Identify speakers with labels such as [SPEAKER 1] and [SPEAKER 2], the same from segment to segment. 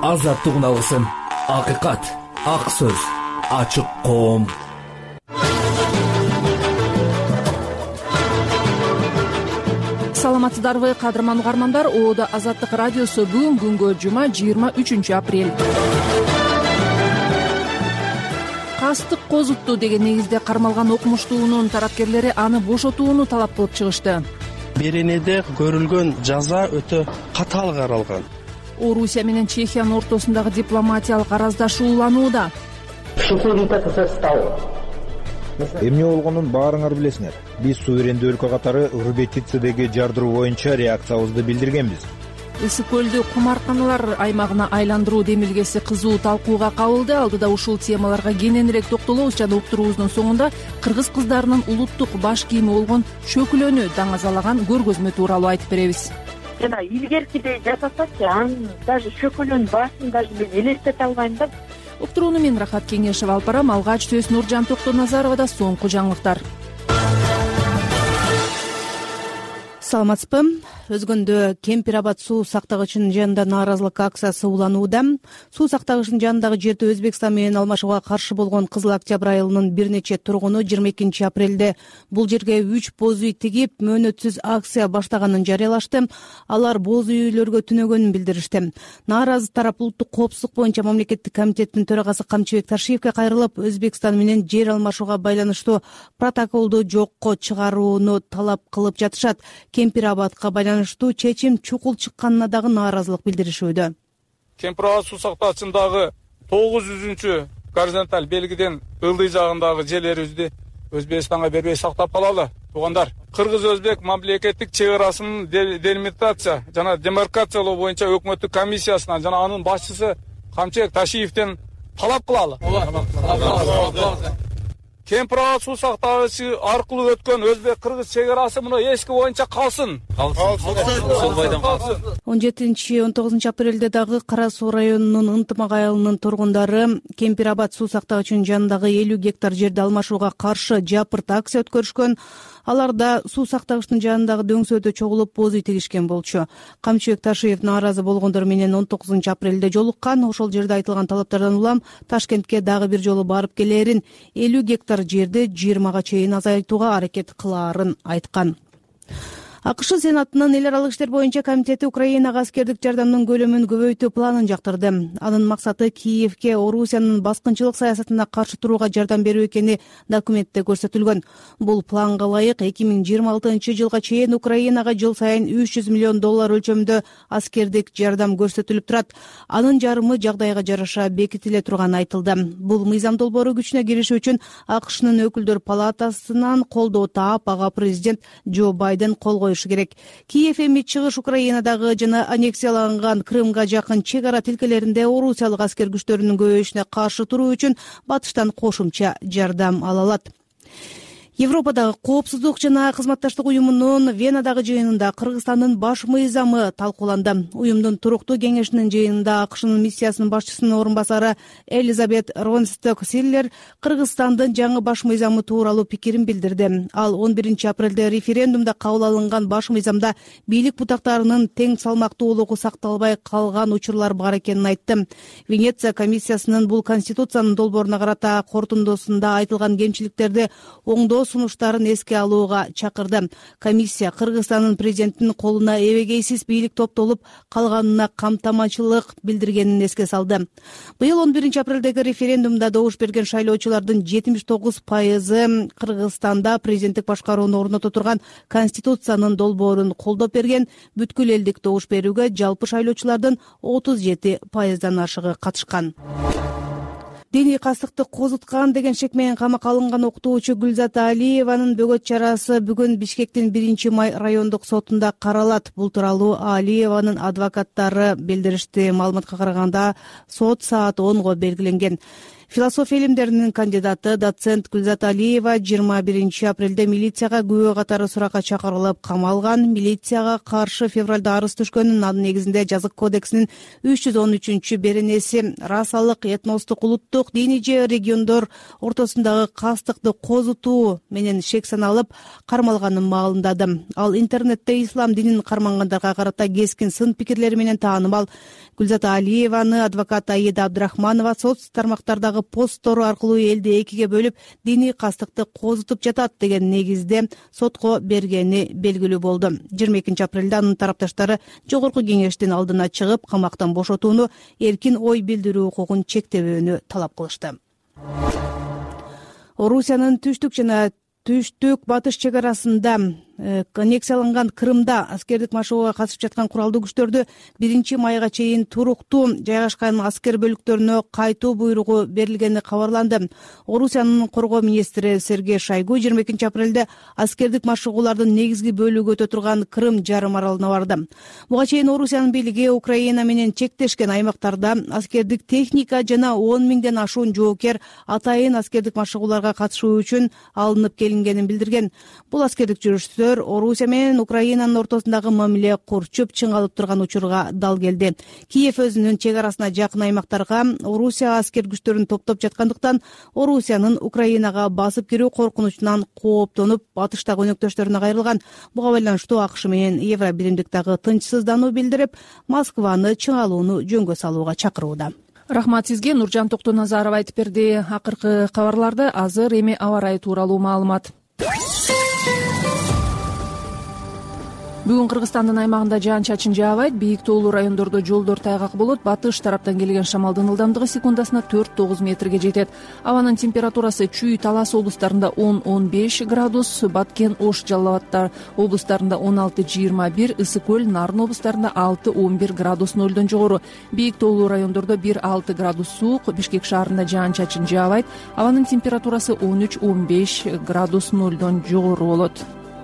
[SPEAKER 1] азаттык унасын. Акыйкат, ак сөз, ачык коом.
[SPEAKER 2] Саламатсыздарбы кадырман угармандар? Оода Азаттык радиосу бүгүн күнгө жума 23 апрель. Кастык козутту деген негизде кармалган окумуштуунун тарапкерлери аны бошотууну талап кылып чыгышты.
[SPEAKER 3] Беренеде көрүлгөн жаза өтө катаал каралган.
[SPEAKER 2] Орусия менен Чехиянын ортосундагы дипломатиялык араздашуу уланууда.
[SPEAKER 4] Эмне болгонун баарыңар билесиңер. Биз суверендүү өлкө катары Рубетицедеги жардыруу боюнча реакциябызды билдиргенбиз.
[SPEAKER 2] Ысык көлдү кумарканалар аймагына айландыруу демилгеси кызуу талкууга кабылды. Алдыда ушул темаларга кененирээк токтолобуз жана уктуруубуздун соңунда кыргыз кыздарынын улуттук баш кийими болгон чөкүлөнү даңазалаган көргөзмө тууралуу айтып беребиз.
[SPEAKER 5] Жана илгеркидей жасасачы, анын даже чөкүлөнүн башын даже мен элестете албайм да.
[SPEAKER 2] Уктурууну мен Рахат Кеңешева алып барам. Алгач сөз Нуржан Токтоназаровада. Соңку жаңылыктар. Саламатсызбы? Өзгөндө Кемпир Абад суу сактагычынын жанында нааразылык акциясы уланууда. Суу сактагычынын жанындагы жерди Өзбекстан менен алмашууга каршы болгон Кызыл Октябрь айылынын бир нече тургуну 22 апрелде бул жерге 3 боз үй тигип, мөөнөтсүз акция баштаганын жарыялашты. Алар боз үйлөргө түнөгөнүн билдиришти. Нааразы тарап улуттук коопсуздук боюнча мамлекеттик комитеттин төрагасы Камчыбек Ташиевке кайрылып, Өзбекстан менен жер алмашууга байланыштуу протоколду жокко чыгарууну талап кылып жатышат. Кемпир Абадка байланыштуу чечим чукул чыкканына дагы нааразылык билдиришүүдө.
[SPEAKER 6] Кемпир Абад суу сактагычындагы 900 горизонталь белгиден ылдый жагындагы жерлерибизди Өзбекстанга бербей сактап калалы. Туугандар, Кыргыз-Өзбек мамлекеттик чек арасын делимитация жана демаркациялоо боюнча өкмөттүк комиссиясынан жана анын башчысы Камчыбек Ташиевден талап кылалы. Кемпир Абад суу сактагычы аркылуу өткөн Өзбек-Кыргыз чек арасы мына эски боюнча калсын.
[SPEAKER 2] 17-19 апрелде дагы Кара Суу районунун Ынтымак айылынын тургундары Кемпир Абад суу сактагычынын жанындагы 50 гектар жерди алмашууга каршы жапырт акция өткөрүшкөн. Аларда суу сактагычтын жанындагы дөңсөөдө чогулуп боз үй тигишкен болчу. Камчыбек Ташиев нааразы болгондор менен 19 апрелде жолуккан. Ошол жерде айтылган талаптардан улам Ташкентке дагы бир жолу барып келерин, 50 гектар жерди 20га чейин азайтууга аракет кылаарын айткан. АКШ Сенатынын эл аралык иштер боюнча комитети Украинага аскердик жардамдын көлөмүн көбөйтүү планын жактырды. Анын максаты Киевке Орусиянын баскынчылык саясатына каршы турууга жардам берүү экени документте көрсөтүлгөн. Бул планга ылайык 2026 жылга чейин Украинага жыл сайын $300 миллион өлчөмүндө аскердик жардам көрсөтүлүп турат. Анын жарымы жагдайга жараша бекитиле турганы айтылды. Бул мыйзам долбоору күчүнө кириши үчүн АКШнын өкүлдөр палатасынан колдоо таап, ага президент Джо Байден кол коюшу керек. Киев эми чыгыш Украинадагы жана аннексияланган Крымга жакын чек ара тилкелеринде орусиялык аскер күчтөрүнүн көбөйүшүнө каршы туруу үчүн батыштан кошумча жардам ала алат. Европадагы коопсуздук жана кызматташтык уюмунун Венадагы жыйынында Кыргызстандын баш мыйзамы талкууланды. Уюмдун туруктуу кеңешинин жыйынында АКШнын миссиясынын башчысынын орун басары Элизабет Ронсток-Силлер Кыргызстандын жаңы баш мыйзамы тууралуу пикирин билдирди. Ал 11 апрелде референдумда кабыл алынган баш мыйзамда бийлик бутактарынын тең салмактуулугу сакталбай калган учурлар бар экенин айтты. Венеция комиссиясынын бул конституциянын долбооруна карата корутундусунда айтылган кемчиликтерди оңдоо сунуштарын эске алууга чакырды. Комиссия Кыргызстандын президентинин колуна эбегейсиз бийлик топтолуп калганына камтамачылык билдиргенин эске салды. Быйыл 11 апрелдеги референдумда добуш берген шайлоочулардын 79% Кыргызстанда президенттик башкарууну орното турган конституциянын долбоорун колдоп берген. Бүткүл элдик добуш берүүгө жалпы шайлоочулардын 37%дан ашыгы катышкан. Диний кастыкты козуткан деген шек менен камакка алынган окутуучу Гүлзат Алиеванын бөгөт чарасы бүгүн Бишкектин 1-май райондук сотунда каралат. Бул тууралуу Алиеванын адвокаттары билдиришти. Маалыматка караганда сот саат 10го белгиленген. Философия илимдеринин кандидаты доцент Гүлзат Алиева 21 апрелде милицияга күбө катары суракка чакырылып камалган. Милицияга каршы февралда арыз түшкөн. Анын негизинде жазык кодексинин 313 беренеси расалык, этностук, улуттук, диний же региондор ортосундагы кастыкты козутуу менен шек саналып кармалганын маалымдады. Ал интернетте ислам динин кармангандарга карата кескин сын пикирлери менен таанымал. Гүлзат Алиеваны адвокат Аида Абдрахманова соц тармактардагы посттору аркылуу элди экиге бөлүп диний кастыкты козутуп жатат деген негизде сотко бергени белгилүү болду. 22 апрелде анын тарапташтары жогорку кеңештин алдына чыгып, камактан бошотууну, эркин ой билдирүү укугун чектебөөнү талап кылышты. Орусиянын түштүк батыш чек арасында аннексияланган Крымда аскердик машыгууга катышып жаткан куралдуу күчтөрдү 1 майга чейин туруктуу жайгашкан аскер бөлүктөрүнө кайтуу буйругу берилгени кабарланды. Орусиянын коргоо министри Сергей Шойгу 22 апрелде аскердик машыгуулардын негизги бөлүгү өтө турган Крым жарым аралына барды. Буга чейин Орусиянын бийлиги Украина менен чектешкен аймактарда аскердик техника жана 10 миңден ашуун жоокер атайын аскердик машыгууларга катышуу үчүн алынып келингенин билдирген. Бул аскердик жүрүштөр Орусия менен Украинанын ортосундагы мамиле курчуп чыңалып турган учурга дал келди. Киев өзүнүн чек арасына жакын аймактарга Орусия аскер күчтөрүн топтоп жаткандыктан Орусиянын Украинага басып кирүү коркунучунан кооптонуп, батыштагы өнөктөштөрүнө кайрылган. Буга байланыштуу АКШ менен Евробиримдик дагы тынчсыздануу билдирип, Москваны чыңалууну жөнгө салууга чакырууда.
[SPEAKER 7] Рахмат сизге. Нуржан Токтоназаров айтып берди. Акыркы кабарларды азыр эми аба ырайы тууралуу маалымат. Бүгүн Кыргызстандын аймагында жаан-чачын жаабайт. Бийик тоолуу райондордо жолдор тайгак болот. Батыш тараптан келген шамалдын ылдамдыгы секундасына 4-9 метрге жетет. Абанын температурасы Чүй, Талас облустарында 10-15 градус, Баткен, Ош, Жалал Абад облустарында 16-21, Ысык көл, Нарын облустарында 6-11 градус нөлдөн жогору. Бийик тоолуу райондордо 1-6 градус суук. Бишкек шаарында жаан-чачын жаабайт. Абанын температурасы 13-15 градус нөлдөн жогору болот.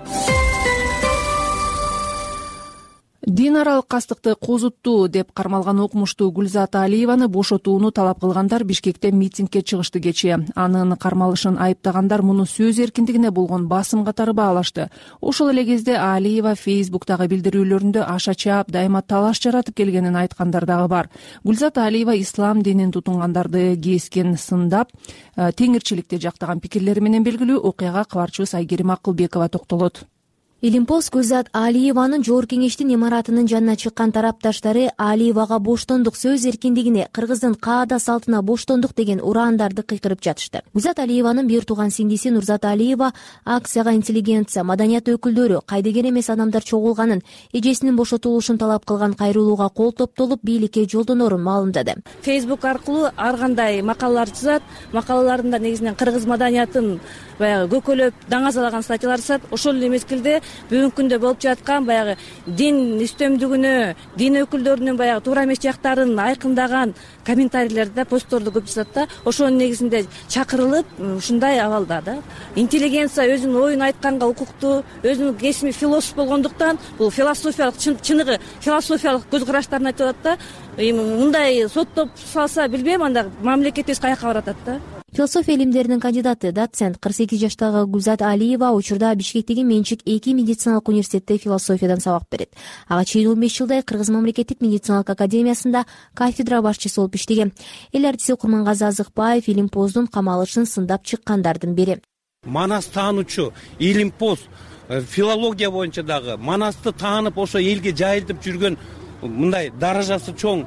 [SPEAKER 7] Дин аралык кастыкты козутту деп кармалган окумуштуу Гүлзат Алиеваны бошотууну талап кылгандар Бишкекте митингге чыгышты кечээ. Анын кармалышын айыптагандар муну сөз эркиндигине болгон басым катары баалашты. Ошол эле кезде Алиева Фейсбуктагы билдирүүлөрүндө аша чаап дайыма талаш жаратып келгенин айткандар дагы бар. Гүлзат Алиева ислам динин тутунгандарды кескен сындап, теңирчиликти жактаган пикирлери менен белгилүү. Окуяга кабарчыбыз Айгерим Акылбекова токтолот.
[SPEAKER 8] Илимпоз Гүлзат Алиеванын Жогорку кеңештин имаратынын жанына чыккан тарапташтары Алиевага боштондук, сөз эркиндигине, кыргыздын каада салтына боштондук деген ураандарды кыйкырып жатышты. Гүлзат Алиеванын бир тууган сиңдиси Нурзат Алиева акцияга интеллигенция, маданият өкүлдөрү, кайдыгер эмес адамдар чогулганын, эжесинин бошотулушун талап кылган кайрылууга кол топтолуп, бийликке жолдонорун маалымдады.
[SPEAKER 9] Фейсбук аркылуу ар кандай макалалар жазат, макалаларында негизинен кыргыз маданиятын баягы көкөлөп, даңазалаган статьялар жазат. Ошол эле мезгилде бүгүнкү күндө болуп жаткан баягы дин үстөмдүгүнө, дин өкүлдөрүнүн баягы туура эмес жактарын айкындаган комментарийлерди, постторду көп жазат да. Ошонун негизинде чакырылып, ушундай абалда да. Интеллигенция өзүнүн оюн айтканга укуктуу, өзүнүн кесими философ болгондуктан, бул философиялык чыныгы философиялык көз караштарын айтып атат да. Мындай соттоп салса билбейм, анда мамлекетибиз каяка баратат да.
[SPEAKER 8] Философия илимдеринин кандидаты, доцент 48 жаштагы Гүлзат Алиева учурда Бишкектеги менчик 2 медициналык университетте философиядан сабак берет. Ага чейин 15 жылдай Кыргыз мамлекеттик медициналык академиясында кафедра башчысы болуп иштеген. Эл артисти Курмангазы Азыкбаев Илимпоздун камалышын сындап чыккандардын бири.
[SPEAKER 10] Манас таанучу Илимпоз филология боюнча дагы Манасты таанып, ошо элге жайылтып жүргөн мындай даражасы чоң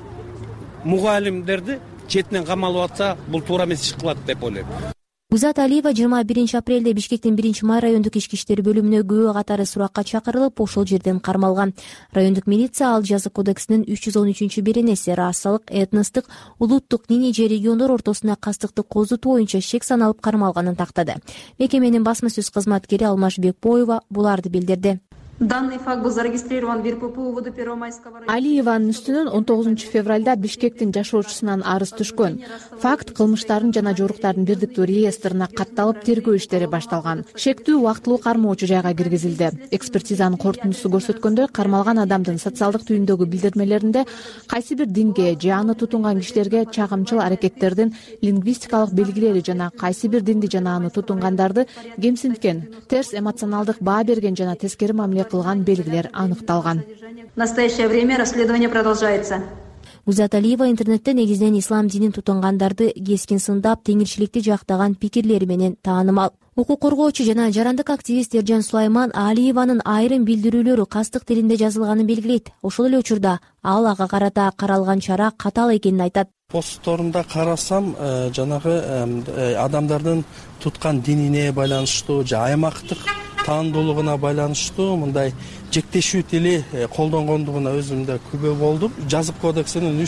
[SPEAKER 10] мугалимдерди четинен камалып атса, бул туура эмес иш кылат деп ойлойм.
[SPEAKER 8] Гүлзат Алиева 21 апрелде Бишкектин 1 май райондук ички иштер бөлүмүнө күбө катары суракка чакырылып, ошол жерден кармалган. Райондук милиция ал жазык кодексинин 313 беренеси расалык, этностук, улуттук, диний же региондор ортосуна кастыкты козутуу боюнча шек саналып кармалганын тактады. Мекеменин басма сөз кызматкери Алмаш Бекбоева буларды билдирди.
[SPEAKER 11] Данный факт был зарегистрирован в РППУ УВД Первомайского района.
[SPEAKER 7] Алиеванын үстүнөн 19 февралда Бишкектин жашоочусунан арыз түшкөн. Факт кылмыштардын жана жоруктардын бирдиктүү реестрине катталып тергөө иштери башталган. Шектүү убактылуу кармоочу жайга киргизилди. Экспертизанын корутундусу көрсөткөндөй, кармалган адамдын социалдык түйүндөгү билдирмелеринде кайсы бир динге же аны тутунган кишилерге чагымчыл аракеттердин лингвистикалык белгилери жана кайсы бир динди жана аны тутунгандарды кемсинткен, терс эмоционалдык баа берген жана тескери мамиле кылган белгилер аныкталган.
[SPEAKER 11] В настоящее время расследование продолжается.
[SPEAKER 8] Гүлзат Алиева интернетте негизинен ислам динин тутунгандарды кескин сындап, теңирчиликти жактаган пикирлери менен таанымал. Укук коргоочу жана жарандык активист Эржан Сулайман Алиеванын айрым билдирүүлөрү кастык тилинде жазылганын белгилейт. Ошол эле учурда ал ага карата каралган чара катаал экенин айтат.
[SPEAKER 3] Постторунда карасам, жанагы адамдардын туткан динине байланыштуу же аймактык таандуулугуна байланыштуу мындай жектешүү тили колдонгондугуна өзүмдө күбө болдум. Жазык кодексинин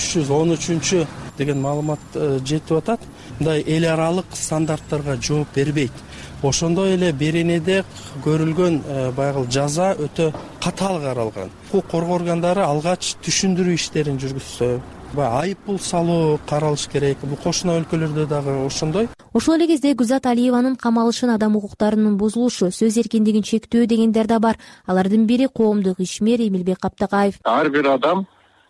[SPEAKER 3] 313 деген маалымат жетип атат. Мындай эл аралык стандарттарга жооп бербейт. Ошондой эле беренеде көрүлгөн байгыл жаза өтө катаал каралган. Укук коргоо органдары алгач түшүндүрүү иштерин жүргүзсө, айып бул салуу каралыш керек. Бул кошуна өлкөлөрдө дагы ошондой.
[SPEAKER 8] Ошол эле кезде Гүлзат Алиеванын камалышын адам укуктарынын бузулушу, сөз эркиндигин чектөө дегендер да бар. Алардын бири коомдук ишмер Эмилбек Каптакаев.
[SPEAKER 12] Ар бир адам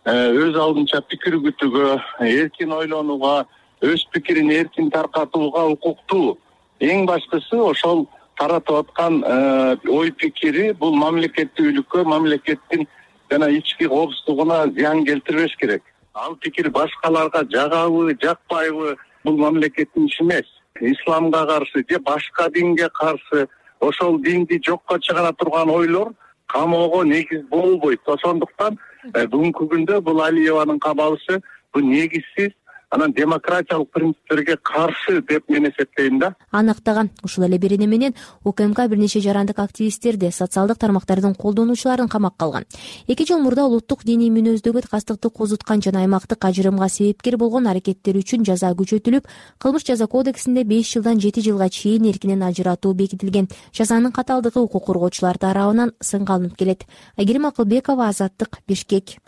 [SPEAKER 12] өз алдынча пикир күтүүгө, эркин ойлонууга, өз пикирин эркин таркатууга укуктуу. Эң баштысы ошол таратып аткан ой пикири бул мамлекеттүүлүккө, мамлекеттин жана ички коопсуздугуна зыян келтирбеш керек. Ал пикир башкаларга жагабы, жакпайбы, бул мамлекеттин иши эмес. Исламга каршы же башка динге каршы ошол динди жокко чыгара турган ойлор камоого негиз болбойт. Ошондуктан бүгүнкү күндө бул Алиеванын кабалышы бул негизсиз, анан демократиялык принциптерге каршы деп мен эсептейм да.
[SPEAKER 8] Аныктаган. Ушул эле берене менен УКМК бир нече жарандык активисттерди, социалдык тармактардын колдонуучуларын камакка алган. 2 жыл мурда улуттук диний мүнөздөгү кастыкты козуткан жана аймактык ажырымга себепкер болгон аракеттери үчүн жаза күчөтүлүп, кылмыш жаза кодексинде 5 жылдан 7 жылга чейин эркинен ажыратуу бекитилген. Жазанын катаалдыгы укук коргоочулар тарабынан сынга алынып келет. Айгерим Акылбекова, Азаттык, Бишкек.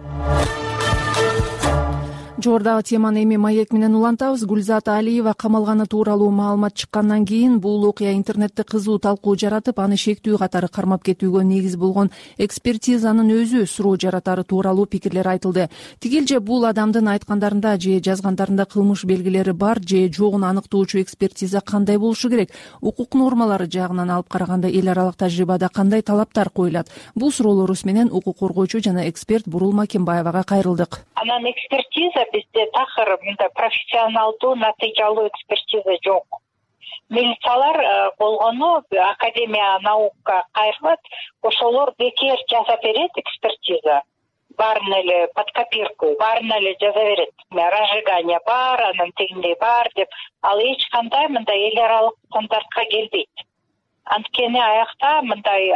[SPEAKER 7] Жогорудагы теманы эми маек менен улантабыз. Гүлзат Алиева камалганы тууралуу маалымат чыккандан кийин бул окуя интернетте кызуу талкуу жаратып, аны шектүү катары кармап кетүүгө негиз болгон экспертизанын өзү суроо жаратары тууралуу пикирлер айтылды. Тигил же бул адамдын айткандарында же жазгандарында кылмыш белгилери бар же жогун аныктоочу экспертиза кандай болушу керек? Укук нормалары жагынан алып караганда эл аралык тажрыйбада кандай талаптар коюлат? Бул суроолорубуз менен укук коргоочу жана эксперт Бурул Макенбаевага кайрылдык.
[SPEAKER 5] Анан экспертиза бизде такыр мындай профессионалдуу натыйжалуу экспертиза жок. Милициялар болгону Академия наукка кайрылат, ошолор бекер жаза берет экспертиза. Баарын эле под копирку, баарын эле жаза берет. Разжигание бар, анан тегиндей бар деп, ал эч кандай мындай эл аралык стандартка келбейт. Анткени аякта мындай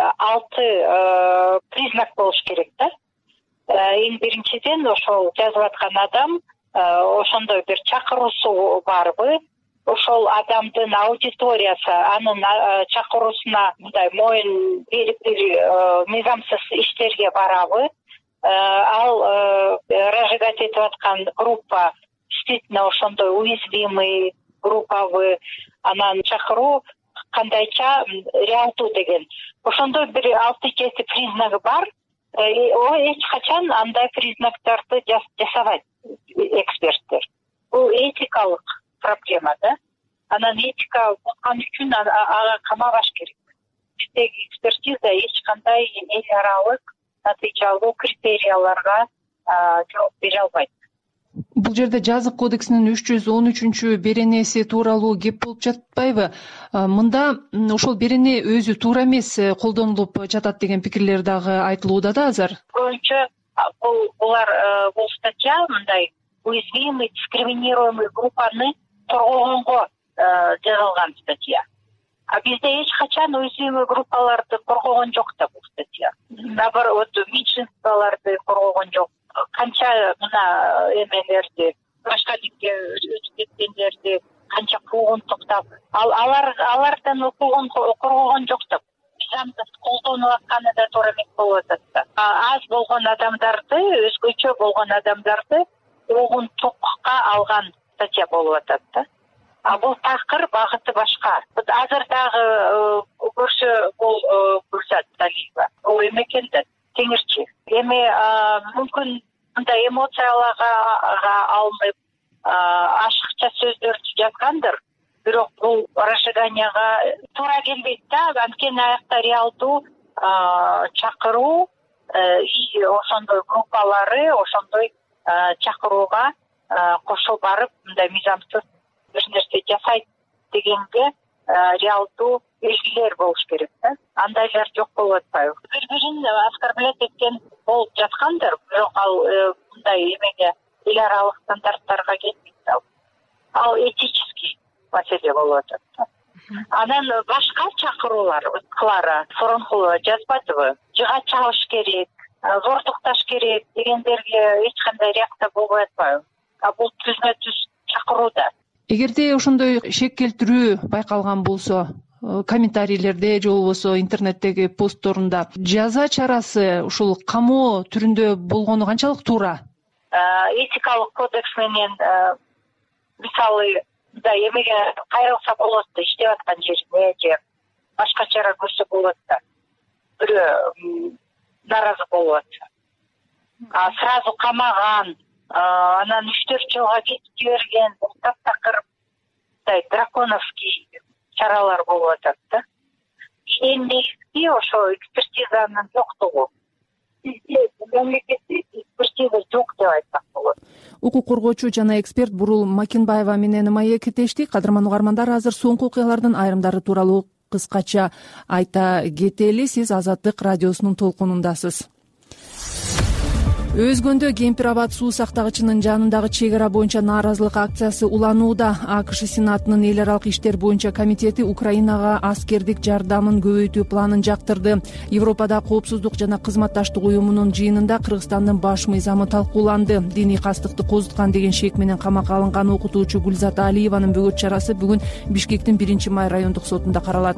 [SPEAKER 5] 6 признак болуш керек да. Эң биринчиден ошол жазып аткан адам ошондой бир чакыруусу барбы, ошол адамдын аудиториясы анын чакыруусуна мындай моюн берип мыйзамсыз иштерге барабы, ал разжигать этип аткан группа действительно ошондой уязвимый группабы, анан чакыруу кандайча реалдуу деген. Ошондой бир 6-7 признагы бар. Эч качан андай признактарды жасабайт эксперттер. Бул этикалык проблема да. Анан этика болгон үчүн ага камабаш керек. Биздеги экспертиза эч кандай эл аралык натыйжалуу критерияларга жооп бере албайт.
[SPEAKER 7] Бул жерде жазык кодексинин 313 беренеси тууралуу кеп болуп жатпайбы? Мында ошол берене өзү туура эмес колдонулуп жатат деген пикирлер дагы айтылууда да азыр.
[SPEAKER 5] Көбүнчө бул статья мындай уязвимый, дискриминируемый группаны коргогонго жазылган статья. А бизде эч качан уязвимый группаларды коргогон жок да бул статья. Наоборот, меньшинстволорду коргогон жок. Канча мына эмелерди, башка динге өтүп кеткендерди канча куугун токтоп, алардан укугун коргогон жок да. Мыйзамды колдонуп атканы да туура аз болгон адамдарды, өзгөчө болгон адамдарды угунтукка алган статья болуп атат да. А бул такыр багыты башка. Азыр дагы көрсө бул Гүлзат Алиева. Ол эме экен да, теңирчи. Эми мүмкүн мындай эмоцияларга алынып ашыкча сөздөрдү жазгандыр. Бирок бул разжиганияга туура келбейт да. Анткени аякта реалдуу чакыруу и ошондой группалары, ошондой чакырууга кошо барып мындай мыйзамсыз бир нерсе жасайт дегенге реалдуу белгилер болуш керек да. Андайлар жок болуп атпайбы? Бири-бирин оскорблять эткен болуп жаткандыр, бирок ал мындай эмеге эл аралык стандарттарга келбейт да. Ал этический маселе болуп атат да. Анан башка чакыруулар, Клара Форонкулова жазбадыбы? Жыга чабыш керек, зордукташ керек дегендерге эч кандай реакция болбой атпайбы? А бул түзмө-түз чакыруу да.
[SPEAKER 7] Эгерде ошондой шек келтирүү байкалган болсо, комментарийлерде же болбосо интернеттеги постторунда жаза чарасы ушул камоо түрүндө болгону канчалык туура?
[SPEAKER 5] Этикалык кодекс менен мисалы да эмеге кайрылса болот да, иштеп аткан жерине же башкачара көрсө болот да. Бирөө наразы болуп атса. Сразу камаган, анан 3-4 жылга кетип жиберген, таптакыр драконовский чаралар болуп атат да. Эң негизги ошо экспертизанын жоктугу. Мамлекетте экспертиза жок деп айтсак болот.
[SPEAKER 7] Укук коргоочу жана эксперт Бурул Макинбаева менен маекетештик. Кадырман угармандар, азыр соңку окуялардын айрымдары тууралуу кыскача айта кетели. Сиз Азаттык радиосунун толкунундасыз. Өзгөндө Кемпир-Абад суу сактагычынын жанындагы чек ара боюнча нааразылык акциясы уланууда. АКШ Сенатынын эл аралык иштер боюнча комитети Украинага аскердик жардамын көбөйтүү планын жактырды. Европада коопсуздук жана кызматташтык уюмунун жыйынында Кыргызстандын баш мыйзамы талкууланды. Диний кастыкты козуткан деген шек менен камакка алынган окутуучу Гүлзат Алиеванын бөгөт чарасы бүгүн Бишкектин 1-май райондук сотунда каралат.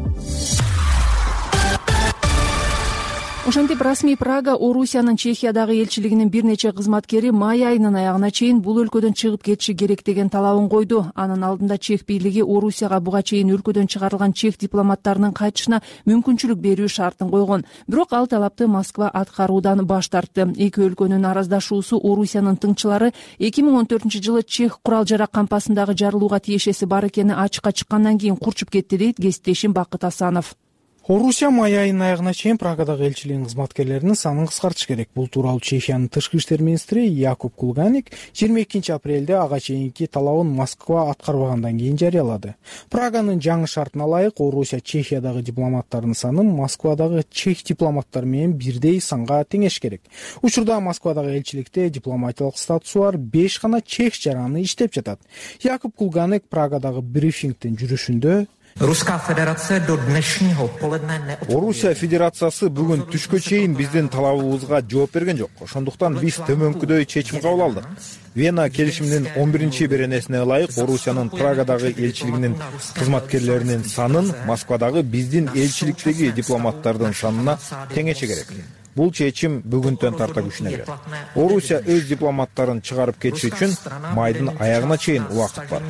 [SPEAKER 7] Ошентип расмий Прага Орусиянын Чехиядагы элчилигинин бир нече кызматкери май айынын аягына чейин бул өлкөдөн чыгып кетиши керек деген талабын койду. Анын алдында Чех бийлиги Орусияга буга чейин өлкөдөн чыгарылган чех дипломаттарынын кайтышына мүмкүнчүлүк берүү шартын койгон. Бирок ал талапты Москва аткаруудан баш тартты. Эки өлкөнүн араздашуусу Орусиянын тыңчылары 2014-жылы чех курал жарак кампасындагы жарылууга тиешеси бар экени ачыкка чыккандан кийин курчуп кетти дейт кесиптешим Бакыт Асанов.
[SPEAKER 13] Орусия май айынын аягына чейин Прагадагы элчилигинин кызматкерлеринин санын кыскартыш керек. Бул тууралуу Чехиянын тышкы иштер министри Якуб Кулганик 22-апрелде ага чейинки талабын Москва аткарбагандан кийин жарыялады. Праганын жаңы шартына ылайык Орусия Чехиядагы дипломаттардын санын Москвадагы чех дипломаттары менен бирдей санга теңеш керек. Учурда Москвадагы элчиликте дипломатиялык статусу бар 5 гана чех жараны иштеп жатат. Якуб Кулганик Прагадагы брифингдин жүрүшүндө
[SPEAKER 4] Орусия Федерациясы бүгүн түшкө чейин биздин талабыбызга жооп берген жок. Ошондуктан биз төмөнкүдөй чечим кабыл алдык. Вена келишиминин 11-беренесине ылайык Орусиянын Прагадагы элчилигинин кызматкерлеринин санын Москвадагы биздин элчиликтеги дипломаттардын санына теңеше керек. Бул чечим бүгүндөн тарта күчүнө кирет. Орусия өз дипломаттарын чыгарып кетиши үчүн майдын аягына чейин убакыт бар,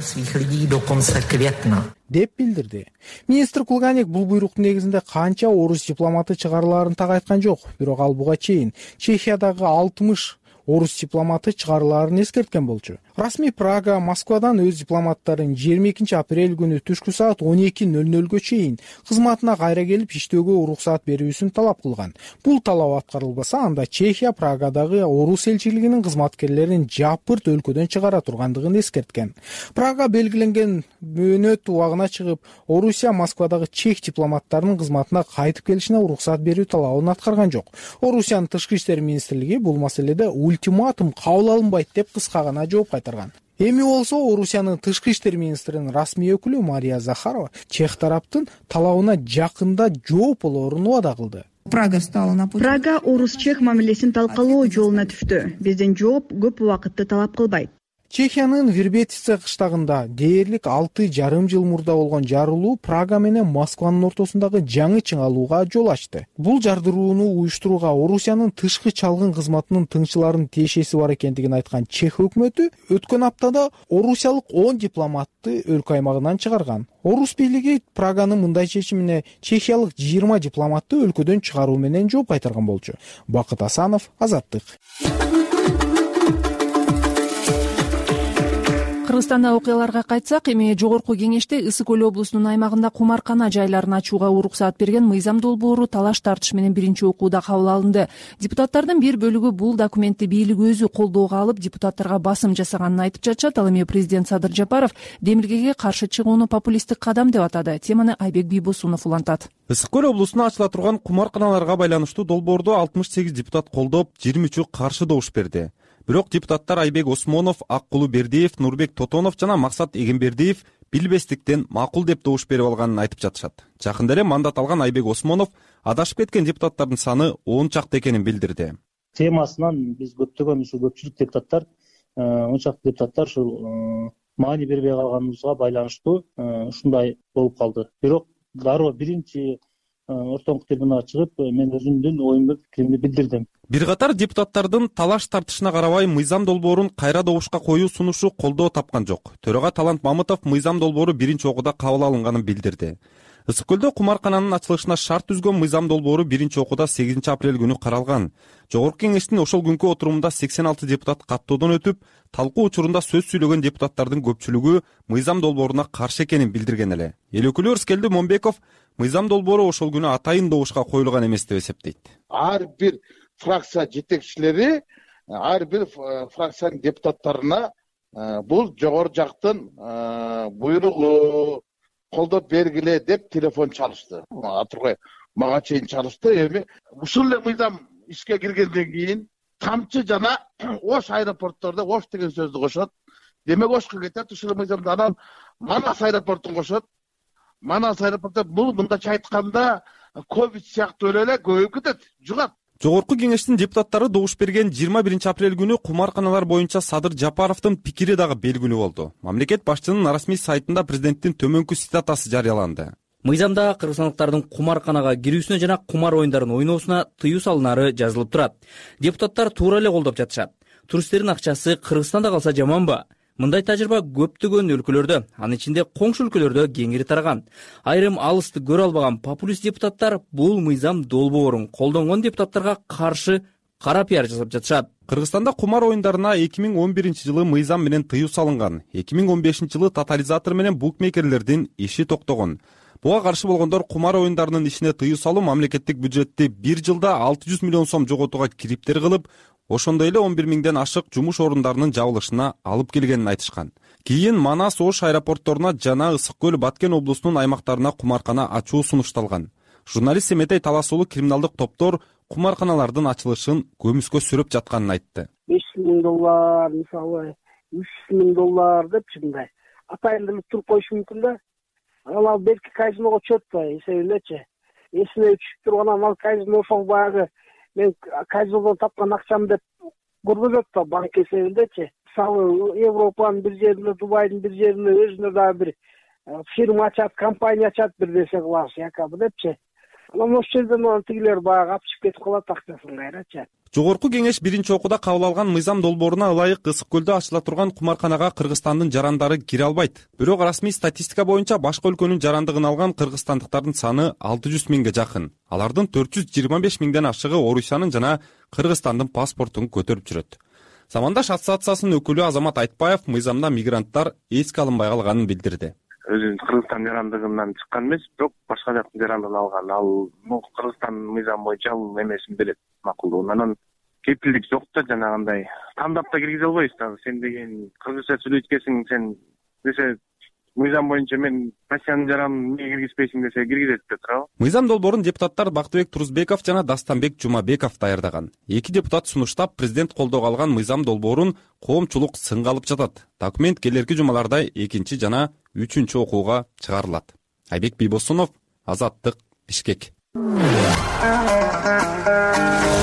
[SPEAKER 13] деп билдирди. Министр Кулганик бул буйруктун негизинде канча орус дипломаты чыгарылаарын так айткан жок. Бирок ал буга чейин Чехиядагы 60 орус дипломаты чыгарылаарын эскерткен болчу. Расмий Прага Москвадан өз дипломаттарын 22-апрель күнү түшкү саат 12:00 чейин кызматына кайра келип иштөөгө уруксаат берүүсүн талап кылган. Бул талап аткарылбаса, анда Чехия Прагадагы орус элчилигинин кызматкерлерин жапырт өлкөдөн чыгара тургандыгын эскерткен. Прага белгиленген мөөнөт убагына чыгып, Орусия Москвадагы чех дипломаттарынын кызматына кайтып келишине уруксаат берүү талабын аткарган жок. Орусиянын тышкы иштер министрлиги бул маселеде ультиматум кабыл алынбайт деп кыска гана жооп кайтарган. Эми болсо Орусиянын тышкы иштер министринин расмий өкүлү Мария Захарова чех тараптын талабына жакында жооп болоорун убада кылды.
[SPEAKER 14] Прага орус-чех мамилесин талкалоо жолуна түштү. Биздин жооп көп убакытты талап кылбайт.
[SPEAKER 13] Чехиянын Вербетице кыштагында дээрлик 6,5 жыл мурда болгон жарылуу Прага менен Москванын ортосундагы жаңы чыңалууга жол ачты. Бул жардырууну уюштурууга Орусиянын тышкы чалгын кызматынын тыңчыларынын тиешеси бар экендигин айткан Чех өкмөтү өткөн аптада орусиялык 10 дипломатты өлкө аймагынан чыгарган. Орус бийлиги Праганын мындай чечимине чехиялык 20 дипломатты өлкөдөн чыгаруу менен жооп кайтарган болчу. Бакыт Асанов, Азаттык.
[SPEAKER 7] Кыргызстанда окуяларга кайтсак, эми Жогорку Кеңеште Ысык Көл облусунун аймагында кумаркана жайларын ачууга уруксаат берген мыйзам долбоору талаш тартыш менен биринчи окууда кабыл алынды. Депутаттардын бир бөлүгү бул документти бийлик өзү колдоого алып, депутаттарга басым жасаганын айтып жатышат. Ал эми президент Садыр Жапаров демилгеге каршы чыгууну популисттик кадам деп атады. Теманы Айбек Бийбосунов улантат.
[SPEAKER 15] Ысык Көл облусуна ачыла турган кумарканаларга байланыштуу долбоорду 68 депутат колдоп, 23 каршы добуш берди. Бирок депутаттар Айбек Осмонов, Аккулу Бердиев, Нурбек Тотонов жана Максат Эгембердиев билбестиктен макул деп добуш берип алганын айтып жатышат. Жакында эле мандат алган Айбек Осмонов адашып кеткен депутаттардын саны 10 чакты экенин билдирди.
[SPEAKER 16] Темасынан биз көпчүлүк депутаттар, 10 чакты депутаттар ушул маани бербей калганыбызга байланыштуу ушундай болуп калды. Бирок дароо биринчи ортоңку трибунага чыгып, мен өзүмдүн оюмду, пикиримди билдирдим.
[SPEAKER 15] Бир катар депутаттардын талаш тартышына карабай мыйзам долбоорун кайра добушка коюу сунушу колдоо тапкан жок. Төрага Талант Мамытов мыйзам долбоору биринчи окууда кабыл алынганын билдирди. Ысык Көлдө кумаркананын ачылышына шарт түзгөн мыйзам долбоору биринчи окууда 8 апрель күнү каралган. Жогорку Кеңештин ошол күнкү отурумунда 86 депутат каттоодон өтүп, талкуу учурунда сөз сүйлөгөн депутаттардын көпчүлүгү мыйзам долбооруна каршы экенин билдирген эле. Эл өкүлү Өрскелди Момбеков мыйзам долбоору ошол күнү атайын добушка коюлган эмес деп эсептейт.
[SPEAKER 17] Ар бир фракция жетекчилери, ар бир фракциянын депутаттарына бул жогору жактын буйругу колдоп бергиле деп телефон чалышты. Атургай мага чейин чалышты. Эми ушул эле мыйзам ишке киргенден кийин Тамчы жана Ош аэропорттордо Ош деген сөздү кошот. Демек Ошко кетет, ушул мыйзамда анан Манас аэропортун кошот. Манас аэропорту бул мындайча айтканда ковид сыяктуу эле көбөйүп кетет, жугат.
[SPEAKER 15] Жогорку Кеңештин депутаттары добуш берген 21 апрель күнү кумарканалар боюнча Садыр Жапаровдун пикири дагы белгилүү болду. Мамлекет башчынын расмий сайтында президенттин төмөнкү цитатасы жарыяланды.
[SPEAKER 1] Мыйзамда кыргызстандыктардын кумарканага кирүүсүнө жана кумар оюндарын ойноосуна тыюу салынары жазылып турат. Депутаттар туура эле колдоп жатышат. Туристтердин акчасы Кыргызстанда калса жаманбы? Мындай тажрыйба көптөгөн өлкөлөрдө, анын ичинде коңшу өлкөлөрдө кеңири тараган. Айрым алысты көрө албаган популист депутаттар бул мыйзам долбоорун колдонгон депутаттарга каршы кара пиар жасап жатышат.
[SPEAKER 15] Кыргызстанда кумар оюндарына 2011 жылы мыйзам менен тыюу салынган. 2015 жылы тотализатор менен букмекерлердин иши токтогон. Буга каршы болгондор кумар оюндарынын ишине тыюу салуу мамлекеттик бюджетти бир жылда 600 миллион сом жоготууга кириптер кылып, ошондой эле 11 миңден ашык жумуш орундарынын жабылышына алып келгенин айтышкан. Кийин Манас, Ош аэропортторуна жана Ысык Көл, Баткен облусунун аймактарына кумаркана ачуу сунушталган. Журналист Семетей Таласуулу криминалдык топтор кумарканалардын ачылышын көмүскө сүрөп жатканын айтты.
[SPEAKER 18] $5,000, мисалы $3,000 депчи мындай атайын делип туруп коюшу мүмкүн да. Анан берки казиного чөт эсебиндечи. Эсине түшүп турган анан казино ошол баягы мен казинодон тапкан акчам деп көргөзөт да банк эсебиндечи. Мисалы Европанын бир жеринде, Дубайдын бир жеринде өзүнө дагы бир фирма ачат, компания ачат бир нерсе кылабыз якобы депчи. Анан ошол жерден тигилер баягы апчып кетип калат акчасын кайрачы.
[SPEAKER 15] Жогорку Кеңеш биринчи окууда кабыл алган мыйзам долбооруна ылайык Ысык Көлдө ачыла турган кумарканага Кыргызстандын жарандары кире албайт. Бирок расмий статистика боюнча башка өлкөнүн жарандыгын алган кыргызстандыктардын саны 600 миңге жакын. Алардын 425 миңден ашыгы Орусиянын жана Кыргызстандын паспортун көтөрүп жүрөт. Замандаш ассоциациясынын өкүлү Азамат Айтбаев мыйзамда мигранттар эске алынбай калганын билдирди.
[SPEAKER 12] Өзү Кыргызстан жарандыгынан чыккан эмес, бирок башка жактын жарандыгын алган. Ал Кыргызстан мыйзам боюнча ал эмесин билет, макулдугун. Анан кепилдик жок да, жанагындай тандап да киргизе албайбыз да. Сен деген кыргызча сүйлөйт экенсиң, сен десе мыйзам боюнча мен Россиянын жаранын эмне киргизбейсиң десе киргизет да туурабы.
[SPEAKER 15] Мыйзам долбоорун депутаттар Бактыбек Турузбеков жана Дастанбек Жумабеков даярдаган. Эки депутат сунуштап, президент колдоого алган мыйзам долбоорун коомчулук сынга алып жатат. Документ келерки жумаларда 2 жана 3 окууга чыгарылат. Айбек Бийбосунов, Азаттык, Бишкек.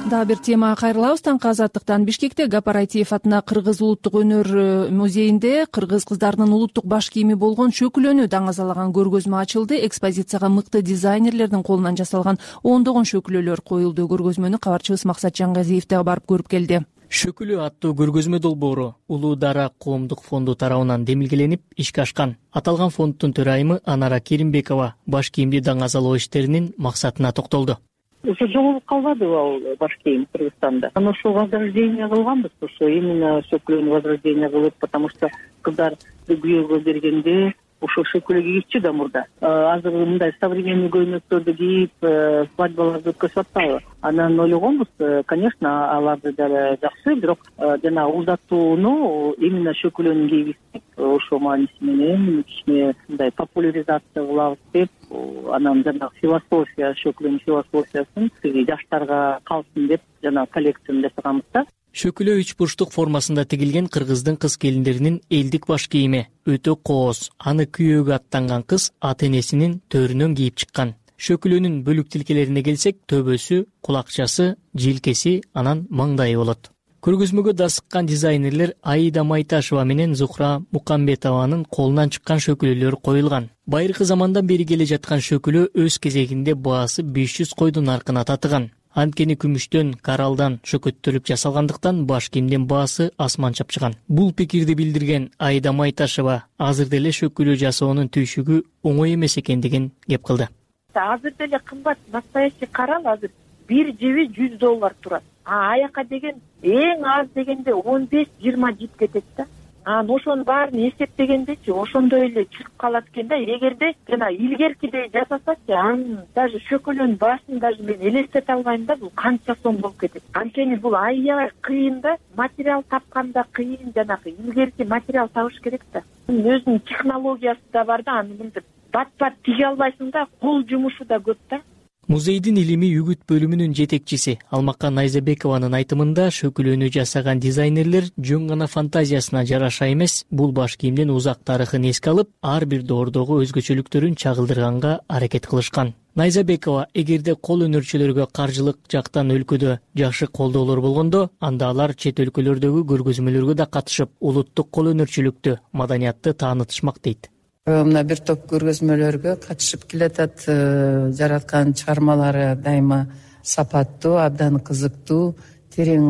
[SPEAKER 7] дагы бир темага кайрылабыз. Таңкы Азаттыктан. Бишкекте Гапар Айтиев атына Кыргыз улуттук өнөр музейинде кыргыз кыздарынын улуттук баш кийими болгон шөкүлөнү даңазалаган көргөзмө ачылды. Экспозицияга мыкты дизайнерлердин колунан жасалган ондогон шөкүлөлөр коюлду. Көргөзмөнү кабарчыбыз Максат Жангазиев да барып көрүп келди.
[SPEAKER 19] Шөкүлө аттуу көргөзмө долбоору Улуу Дара коомдук фонду тарабынан демилгеленип ишке ашкан. Аталган фонддун төрайымы Анара Керимбекова баш кийимди даңазалоо иштеринин максатына токтолду.
[SPEAKER 20] Уже жоголуп калбадыбы ал баш кийим Кыргызстанда? Аны ошо возрождение кылганбыз, ошо именно шөкүлөнү возрождение кылып, потому что кыздарды күйөөгө бергенде ошо шөкүлө кийипчү да мурда. Азыр мындай современный көйнөктөрдү кийип, свадьбаларды өткөзүп атпайбы? Анан ойлогонбуз, конечно, аларды да жакшы, бирок жана узатууну именно шөкүлөнү кийгизсек, ошо мааниси менен кичине мындай популяризация кылабыз деп, анан жанагы философия, шөкүлөнүн философиясын жаштарга калсын деп жана коллекцияны жасаганбыз да.
[SPEAKER 19] Шөкүлө үч бурчтук формасында тигилген кыргыздын кыз келиндеринин элдик баш кийими өтө кооз. Аны күйөөгө аттанган кыз ата энесинин төрүнөн кийип чыккан. Шөкүлөнүн бөлүк тилкелерине келсек, төбөсү, кулакчасы, желкеси, анан маңдайы болот. Көргөзмөгө да сыккан дизайнерлер Аида Майташева менен Зухра Мукамбетованын колунан чыккан шөкүлөлөр коюлган. Байыркы замандан бери келе жаткан шөкүлө өз кезегинде баасы 500 койдун аркына татыган. Анткени күмүштөн, коралдан шөкөттөлүп жасалгандыктан баш кийимдин баасы асман чапчыган. Бул пикирди билдирген Аида Майташева азыр деле шөкүлө жасоонун түйшүгү оңой эмес экендигин кеп кылды.
[SPEAKER 21] Азыр деле кымбат, настоящий корал азыр бир жеби $100 турат. Аяка деген эң аз дегенде 15-20 жип кетет да. Ошонун баарын эсептегендечи ошондой эле чыгып калат экен да. Эгерде жана илгеркидей жасасачы, даже шөкүлөнүн башын даже мен элестете албайм да, бул канча сом болуп кетет. Анткени бул аябай кыйын да, материал тапканда кыйын, жанагы илгерки материал табыш керек да. Өзүнүн технологиясы да бар да, аны мынтип бат-бат тиге албайсың да, кол жумушу да көп да.
[SPEAKER 19] Музейдин илимий үгүт бөлүмүнүн жетекчиси Алмакка Найзабекованын айтымында шөкүлөнү жасаган дизайнерлер жөн гана фантазиясына жараша эмес, бул баш кийимдин узак тарыхын эске алып, ар бир доордогу өзгөчөлүктөрүн чагылдырганга аракет кылышкан. Найзабекова, эгерде кол өнөрчүлөргө каржылык жактан өлкөдө жакшы колдоолор болгондо, анда алар чет өлкөлөрдөгү көргөзмөлөргө да катышып, улуттук кол өнөрчүлүктү, маданиятты таанытышмак дейт.
[SPEAKER 22] Мына бир топ көргөзмөлөргө катышып келатат, жараткан чыгармалары дайыма сапаттуу, абдан кызыктуу, терең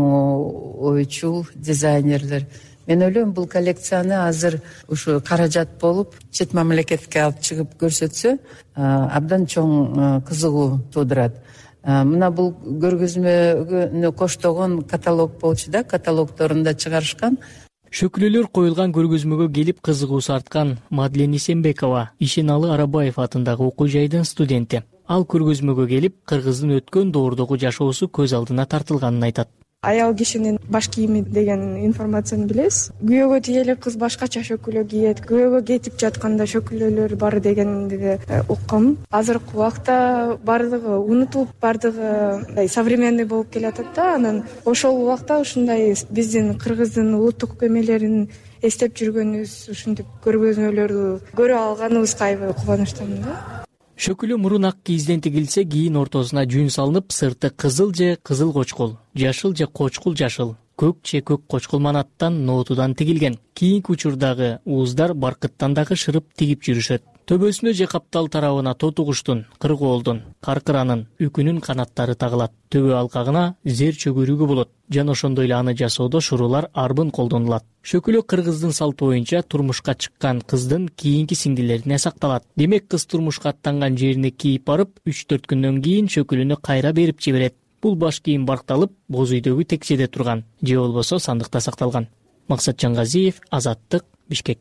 [SPEAKER 22] ойчул дизайнерлер. Мен ойлойм, бул коллекцияны азыр ушу каражат болуп, чет мамлекетке алып чыгып көрсөтсө, абдан чоң кызыгуу туудурат. Мына бул көргөзмөгө коштогон каталог болчу да, каталогдорунда чыгарышкан.
[SPEAKER 19] Шөкүлөлөр коюлган көргөзмөгө келип кызыгуусу арткан Мадлен Исенбекова Ишеналы Арабаев атындагы окуу жайдын студенти. Ал көргөзмөгө келип, кыргыздын өткөн доордогу жашоосу көз алдына тартылганын айтат.
[SPEAKER 23] Аял кишинин баш кийими деген информацияны билебиз. Күйөөгө тиелип кыз башкача шөкүлө кийет, күйөөгө кетип жатканда шөкүлөлөр бар дегенди уккам. Азыркы убакта бардыгы унутулуп, бардыгы современный болуп келатат да. Анан ошол убакта ушундай биздин кыргыздын улуттук көймөлөрүн эстеп жүргөнүбүз, ушинтип көргөзмөлөрдү көрө алганыбызга аябай кубанычтамын да.
[SPEAKER 19] Шөкүлө мурун ак кийизден тигилсе, кийин ортосуна жүүн салынып, сырты кызыл же кызыл кочкул, жашыл же кочкул жашыл, көк же көк кочкул манаттан, ноотудан тигилген. Кийинки учурдагы ууздар баркыттан дагы шырып тигип жүрүшөт. Төбөсүнө же каптал тарабына тоту куштун, кыргоолдун, каркыранын, үкүнүн канаттары тагылат. Төбө алкагына зер чөгүрүгү болот. Жана ошондой эле аны жасоодо шурулар арбын колдонулат. Шөкүлө кыргыздын салты боюнча турмушка чыккан кыздын кийинки сиңдилерине сакталат. Демек, кыз турмушка аттанган жерине кийип барып, 3-4 күндөн кийин шөкүлөнү кайра берип жиберет. Бул баш кийим баркталып, боз үйдөгү текчеде турган, же болбосо сандыкта сакталган. Максат Жангазиев, Азаттык, Бишкек.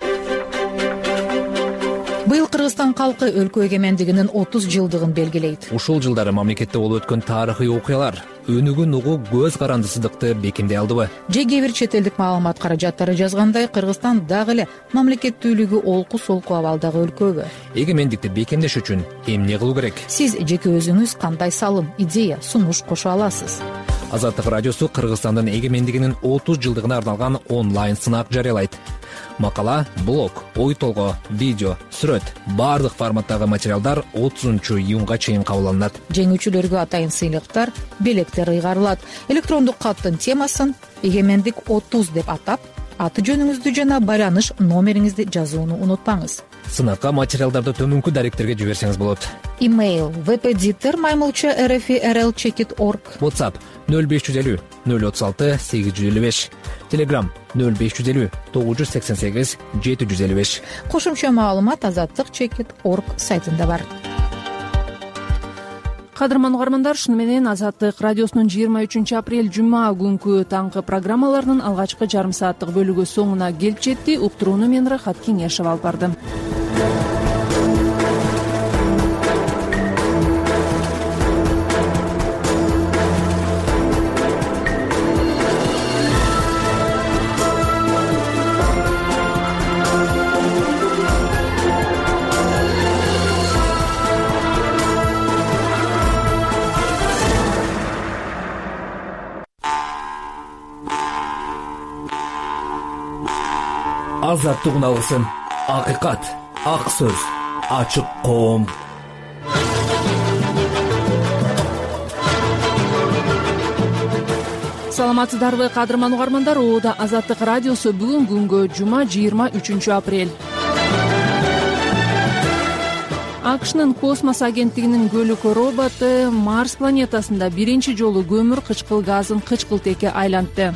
[SPEAKER 24] Быйыл Кыргызстан калкы өлкө эгемендигинин 30 жылдыгын белгилейт.
[SPEAKER 25] Ушул жылдары мамлекетте болуп өткөн тарыхый окуялар өнүгүн угуу көз карандысыздыкты бекемдей алдыбы?
[SPEAKER 24] Же кээ бир чет элдик маалымат каражаттары жазгандай, Кыргызстан дагы эле мамлекеттүүлүгү олку-солку абалдагы өлкөбү?
[SPEAKER 25] Эгемендикти бекемдеш үчүн эмне кылуу керек?
[SPEAKER 24] Сиз жеке өзүңүз кандай салым, идея, сунуш кошо аласыз?
[SPEAKER 25] Азаттык радиосу Кыргызстандын эгемендигинин 30 жылдыгына арналган онлайн сынак жарыялайт. Макала, блог, ой толгоо, видео, сүрөт баардык форматтагы материалдар 30-июнга чейин кабыл алынат.
[SPEAKER 24] Жеңүүчүлөргө атайын сыйлыктар, белектер ыйгарылат. Электрондук каттын темасын эгемендик 30 деп атап, аты жөнүңүздү жана байланыш номериңизди жазууну унутпаңыз.
[SPEAKER 25] Сынакка материалдарды төмөнкү даректерге жиберсеңиз болот.
[SPEAKER 24] Имейл vpditter@rl-checkit.org.
[SPEAKER 25] WhatsApp 0550 036 855. Telegram 0550 988 755.
[SPEAKER 24] Кошумча маалымат azatlyk.checkit.org сайтында бар.
[SPEAKER 7] Кадырман угармандар, шуну менен Азаттык радиосунун 23 апрель жума күнкү таңкы программаларынын алгачкы жарым сааттык бөлүгү соңуна келип жетти. Уктурууну мен Рахат Кеңешев алып бардым.
[SPEAKER 25] Азаттыгын алгысың, акыйкат, ак сөз, ачык коом.
[SPEAKER 7] Саламатсыздарбы кадырман угармандар, Ода Азаттык радиосу бүгүн күнгө жума 23 апрель. АКШнын космос агенттигинин көлүкө роботу Марс планетасында биринчи жолу көмүр кычкыл газын кычкылтекке айлантты.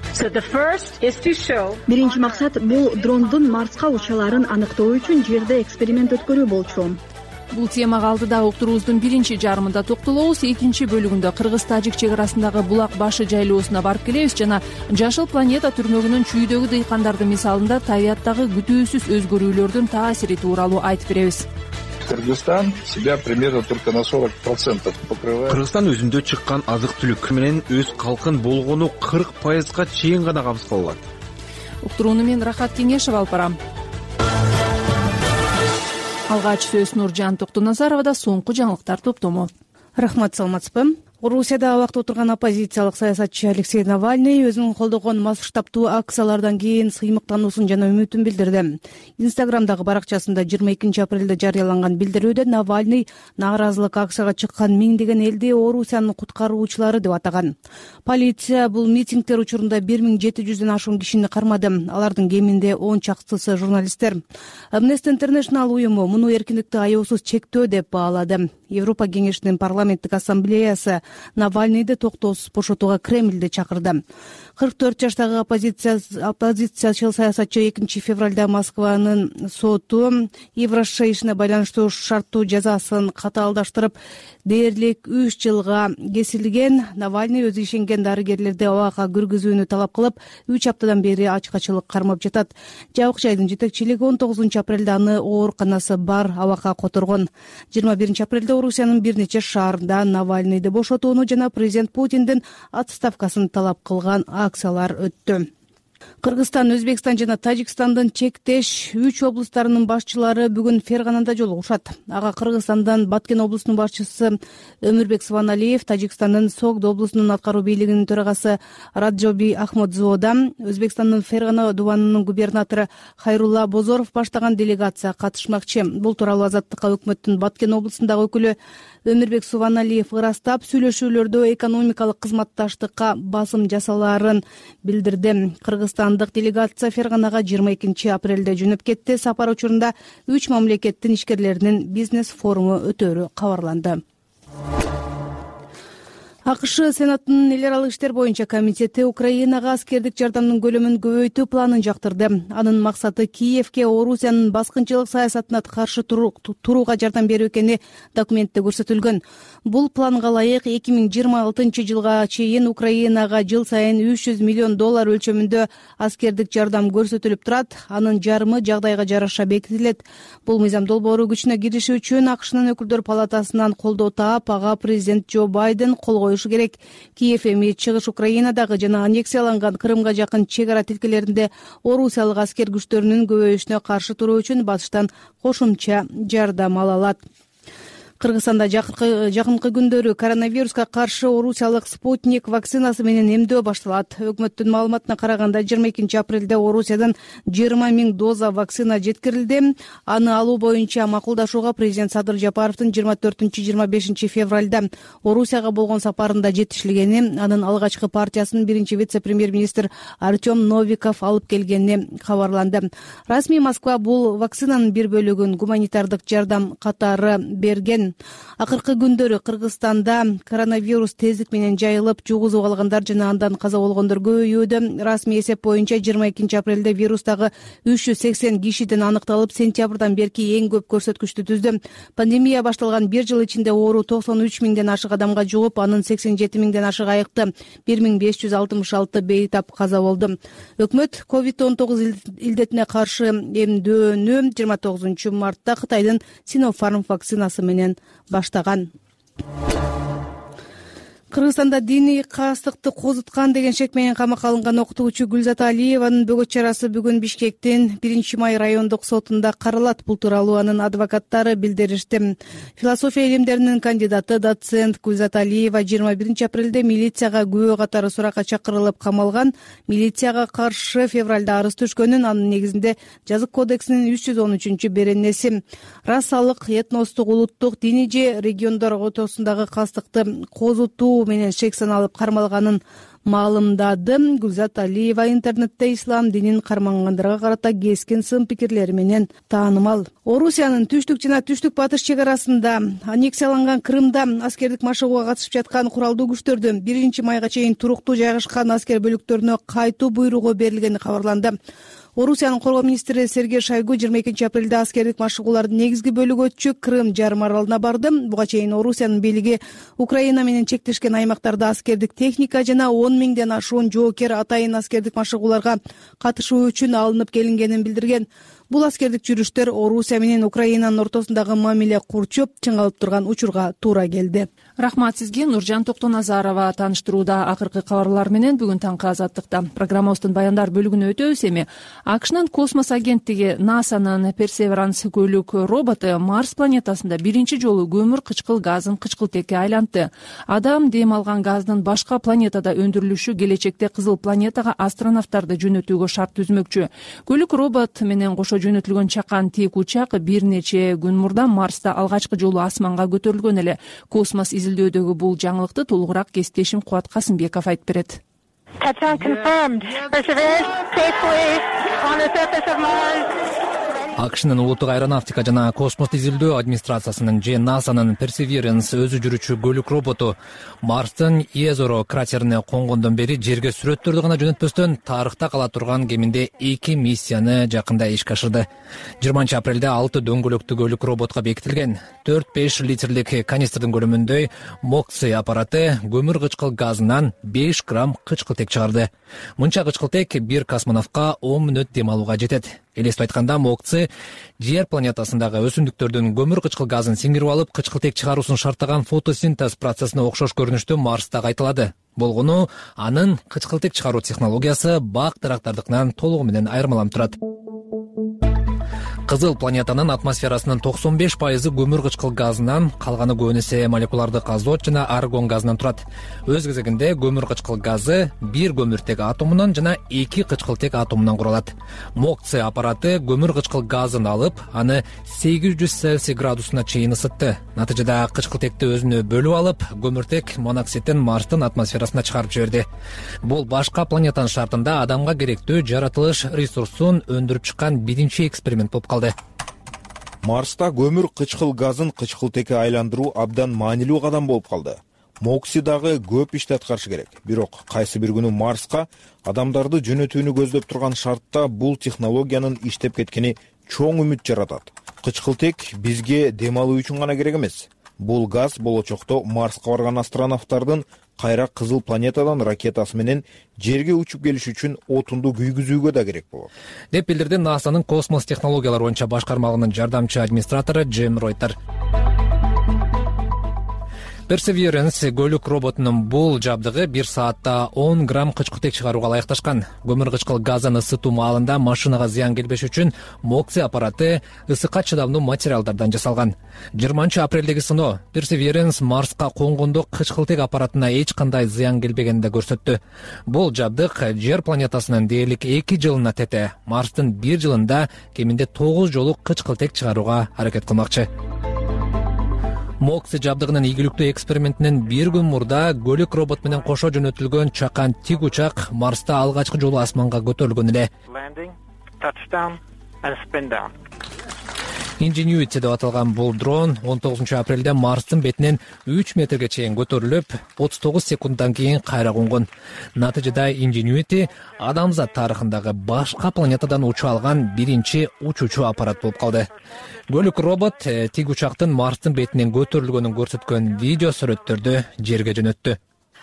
[SPEAKER 2] Биринчи максат бул дрондун Марска учаларын аныктоо үчүн жерде эксперимент өткөрүү болчу.
[SPEAKER 7] Бул темага алдыда уктуруубуздун биринчи жарымында токтолобуз. Экинчи бөлүгүндө кыргыз-тажик чек арасындагы булак башы жайлоосуна барып келебиз жана Жашыл планета түрмөгүнүн чүйдөгү дыйкандардын мисалында табияттагы күтүүсүз өзгөрүүлөрдүн таасири тууралуу айтып беребиз.
[SPEAKER 6] Кыргызстан себя примерно только на 40% покрывает.
[SPEAKER 9] Кыргызстан өзүндө чыккан азык-түлүк менен өз калкын болгону 40%га чейин гана камсыз алат.
[SPEAKER 7] Уктурууну мен Рахат Кеңешев алып барам. Алгач сөз Нуржан Токтоназаровада, соңку жаңылыктар топтому.
[SPEAKER 2] Рахмат, саламатсызбы? Орусияда абакта отурган оппозициялык саясатчы Алексей Навальный өзүнүн колдогон масштабтуу акциялардан кийин сыймыктануусун жана үмүтүн билдирди. Инстаграмдагы баракчасында 22 апрелде жарыяланган билдирүүдө Навальный нааразылык акцияга чыккан миңдеген элди Орусиянын куткаруучулары деп атаган. Полиция бул митингдер учурунда 1700дөн ашуун кишини кармады. Алардын кеминде 10 чактысы журналисттер. Amnesty International уюму муну эркиндикти аяосуз чектөө деп баалады. Европа кеңешинин парламенттик ассамблеясы Навальныйды токтоосуз бошотууга Кремлди чакырды. 44 жаштагы оппозициячыл саясатчы 2 февралда Москванын соту Еврошей ишине байланыштуу шарттуу жазасын катаалдаштырып, дээрлик 3 жылга кесилген. Навальный өзү ишенген дарыгерлерди абакка киргизүүнү талап кылып, 3 аптадан бери ачкачылык кармап жатат. Жабык жайдын жетекчилиги 19 апрелде аны ооруканасы бар абакка которгон. 21 апрелде Орусиянын бир нече шаарында Навальныйды бошотууну жана президент Путиндин отставкасын талап кылган акциялар өттү. Кыргызстан, Өзбекстан жана Тажикстандын чектеш 3 облустарынын башчылары бүгүн Ферганада жолугушат. Ага Кыргызстандан Баткен облусунун башчысы Өмүрбек Субаналиев, Тажикстандын Согд облусунун аткаруу бийлигинин төрагасы Раджоби Ахмадзоода, Өзбекстандын Фергана дубанынын губернатору Хайрулла Бозоров баштаган делегация катышмакчы. Бул тууралуу Азаттыкка өкмөттүн Баткен облусундагы өкүлү Өмүрбек Субаналиев ырастап, сүйлөшүүлөрдө экономикалык кызматташтыкка басым жасалаарын билдирди. Кыргызстандык делегация Ферганага 22 апрелде жөнөп кетти. Сапар учурунда 3 мамлекеттин ишкерлеринин бизнес форуму өтөөрү кабарланды. АКШ Сенатынын эл аралык иштер боюнча комитети Украинага аскердик жардамдын көлөмүн көбөйтүү планын жактырды. Анын максаты Киевке Орусиянын баскынчылык саясатына каршы турууга жардам берүү экени документте көрсөтүлгөн. Бул планга ылайык 2026 жылга чейин Украинага жыл сайын $300 миллион өлчөмүндө аскердик жардам көрсөтүлүп турат. Анын жарымы жагдайга жараша бекитилет. Бул мыйзам долбоору күчүнө кириши үчүн АКШнын өкүлдөр палатасынан колдоо таап, ага президент Джо Байден кол коюшу керек. Киев эми чыгыш Украинадагы жана аннексияланган Крымга жакын чек ара тилкелеринде орусиялык аскер күчтөрүнүн көбөйүшүнө каршы туруу үчүн батыштан кошумча жардам ала алат. Кыргызстанда жакынкы күндөрү коронавируска каршы орусиялык Спутник вакцинасы менен эмдөө башталат. Өкмөттүн маалыматына караганда 22 апрелде Орусиядан 20 000 доза вакцина жеткирилди. Аны алуу боюнча макулдашууга президент Садыр Жапаровдун 24-25 февралда Орусияга болгон сапарында жетишилгени, анын алгачкы партиясынын биринчи вице-премьер-министр Артем Новиков алып келгени кабарланды. Расмий Москва бул вакцинанын бир бөлүгүн гуманитардык жардам катары берген. Акыркы күндөрү Кыргызстанда коронавирус тездик менен жайылып, жугузуп алгандар жана андан каза болгондор көбөйүүдө. Расмий эсеп боюнча 22 апрелде вирустагы 380 кишиден аныкталып, сентябрдан берки эң көп көрсөткүчтү түздү. Пандемия башталган бир жыл ичинде оору 93 000ден ашык адамга жугуп, анын 87 000ден ашык айыкты. 1566 бейтап каза болду. Өкмөт COVID-19 илдетине каршы эмдөөнү 29 мартта Кытайдын Sinopharm вакцинасы менен баштаган. Кыргызстанда диний кастыкты козуткан деген шек менен камакка алынган окутуучу Гүлзат Алиеванын бөгөт чарасы бүгүн Бишкектин 1-май райондук сотунда каралат. Бул тууралуу анын адвокаттары билдиришти. Философия илимдеринин кандидаты, доцент Гүлзат Алиева 21 апрелде милицияга күбө катары суракка чакырылып камалган. Милицияга каршы февралда арыз түшкөнүн, анын негизинде Жазык кодексинин 313-беренеси расалык, этностук, улуттук, диний же региондор ортосундагы кастыкты козутуу менен шек саналып кармалганын маалымдады. Гүлзат Алиева интернетте ислам динин кармангандарга карата кескин сын пикирлери менен таанымал. Орусиянын түштүк жана түштүк батыш чек арасында аннексияланган Крымда аскердик машыгууга катышып жаткан куралдуу күчтөрдү 1 майга чейин туруктуу жайгашкан аскер бөлүктөрүнө кайтуу буйругу берилгени кабарланды. Орусиянын коргоо министри Сергей Шойгу 22 апрелде аскердик машыгуулардын негизги бөлүгү өтчү Крым жарым аралына барды. Буга чейин Орусиянын бийлиги Украина менен чектешкен аймактарда аскердик техника жана 10 000ден ашуун жоокер атайын аскердик машыгууларга катышуу үчүн алынып келингенин билдирген. Бул аскердик жүрүштөр Орусия менен Украинанын ортосундагы мамиле курчуп, чыңалып турган учурга туура келди.
[SPEAKER 7] Рахмат сизге, Нуржан Токтоназарова таныштырууда акыркы кабарлар менен бүгүн таңкы Азаттыкта. Программабыздын баяндар бөлүгүнө өтөбүз. Эми АКШнын космос агенттиги НАСАнын Perseverance көйлүк роботу Марс планетасында биринчи жолу көмүр кычкыл газын кычкылтекке айлантты. Адам дем алган газдын башка планетада өндүрүлүшү келечекте кызыл планетага астронавттарды жөнөтүүгө шарт түзмөкчү. Көйлүк робот менен кошо жөнөтүлгөн чакан тик учак бир нече күн мурда Марста алгачкы жолу асманга көтөрүлгөн эле. Космос изилдөөдөгү бул жаңылыкты толугураак кесиптешим Кубат Касымбеков айтып берет.
[SPEAKER 25] АКШнын улуттук аэронавтика жана космос изилдөө администрациясынын же НАСАнын Perseverance өзү жүрүүчү көйлүк роботу Марстын Иезоро кратерине конгондон бери жерге сүрөттөрдү гана жөнөтпөстөн тарыхта кала турган кеминде 2 миссияны жакында ишке ашырды. 20 апрелде 6 дөңгөлөктүү көйлүк роботко бекитилген 4-5 литрлик канистрдин көлөмүндөй Мокси аппараты көмүр кычкыл газынан 5 грамм кычкылтек чыгарды. Мынча кычкылтек бир космонавтка 10 мүнөт дем алууга жетет. Элестип айтканда, Мокси жер планетасындагы өсүмдүктөрдүн көмүр кычкыл газын сиңирип алып, кычкылтек чыгаруусун шарттаган фотосинтез процессине окшош көрүнүштө Марста кайталады. Болгону анын кычкылтек чыгаруу технологиясы бак дарактардыкынан толугу менен айырмаланып турат. Кызыл планетанын атмосферасынын 95% көмүр кычкыл газынан, калганы көбүнесе молекулардык азот жана аргон газынан турат. Өз кезегинде көмүр кычкыл газы бир көмүртек атомунан жана 2 кычкылтек атомунан куралат. Мокси аппараты көмүр кычкыл газын алып, аны 800 Цельсий градусуна чейин ысытты. Натыйжада кычкылтекти өзүнө бөлүп алып, көмүртек моноксидин Марстын атмосферасына чыгарып жиберди. Бул башка планетанын шартында адамга керектүү жаратылыш ресурсун өндүрүп чыккан биринчи эксперимент болуп калды.
[SPEAKER 4] Марста көмүр кычкыл газын кычкылтекке айландыруу абдан маанилүү кадам болуп калды. Мокси дагы көп ишти аткарышы керек. Бирок кайсы бир күнү Марска адамдарды жөнөтүүнү көздөп турган шартта бул технологиянын иштеп кеткени чоң үмүт жаратат. Кычкылтек бизге дем алуу үчүн гана керек эмес. Бул газ болочокто Марска барган астронавттардын кайра кызыл планетадан ракетасы менен жерге учуп келиш үчүн отунду күйгүзүүгө да керек болот,
[SPEAKER 25] деп билдирди НАСАнын космос технологиялары боюнча башкармалыгынын жардамчы администратору Джейм Ройтер. Perseverance көлүк роботунун бул жабдыгы 1 саатта 10 грамм кычкылтек чыгарууга ылайыкташкан. Көмүр кычкыл газын ысытуу маалында машинага зыян келбеш үчүн Moxie аппараты ысыкка чыдамдуу материалдардан жасалган. 20-апрелдеги сыноо Perseverance Марска конгондо кычкылтек аппаратына эч кандай зыян келбегенин да көрсөттү. Бул жабдык Жер планетасынын дээрлик 2 жылына тете Марстын 1 жылында кеминде 9 жолу кычкылтек чыгарууга аракет кылмакчы. Moxie жабдыгынын ийгиликтүү экспериментинен 1 күн мурда көлүк робот менен кошо жөнөтүлгөн чакан тик учак Марста алгачкы жолу асманга көтөрүлгөн эле. Ingenuity деп аталган бул дрон 19-апрелде Марстын бетинен 3 метрге чейин көтөрүлүп, 39 секунддан кийин кайра конгон. Натыйжада Ingenuity адамзат тарыхындагы башка планетадан уча алган биринчи учуучу аппарат болуп калды. Көлүк робот тик учактын Марстын бетинен көтөрүлгөнүн көрсөткөн видео сүрөттөрдү жерге жөнөттү.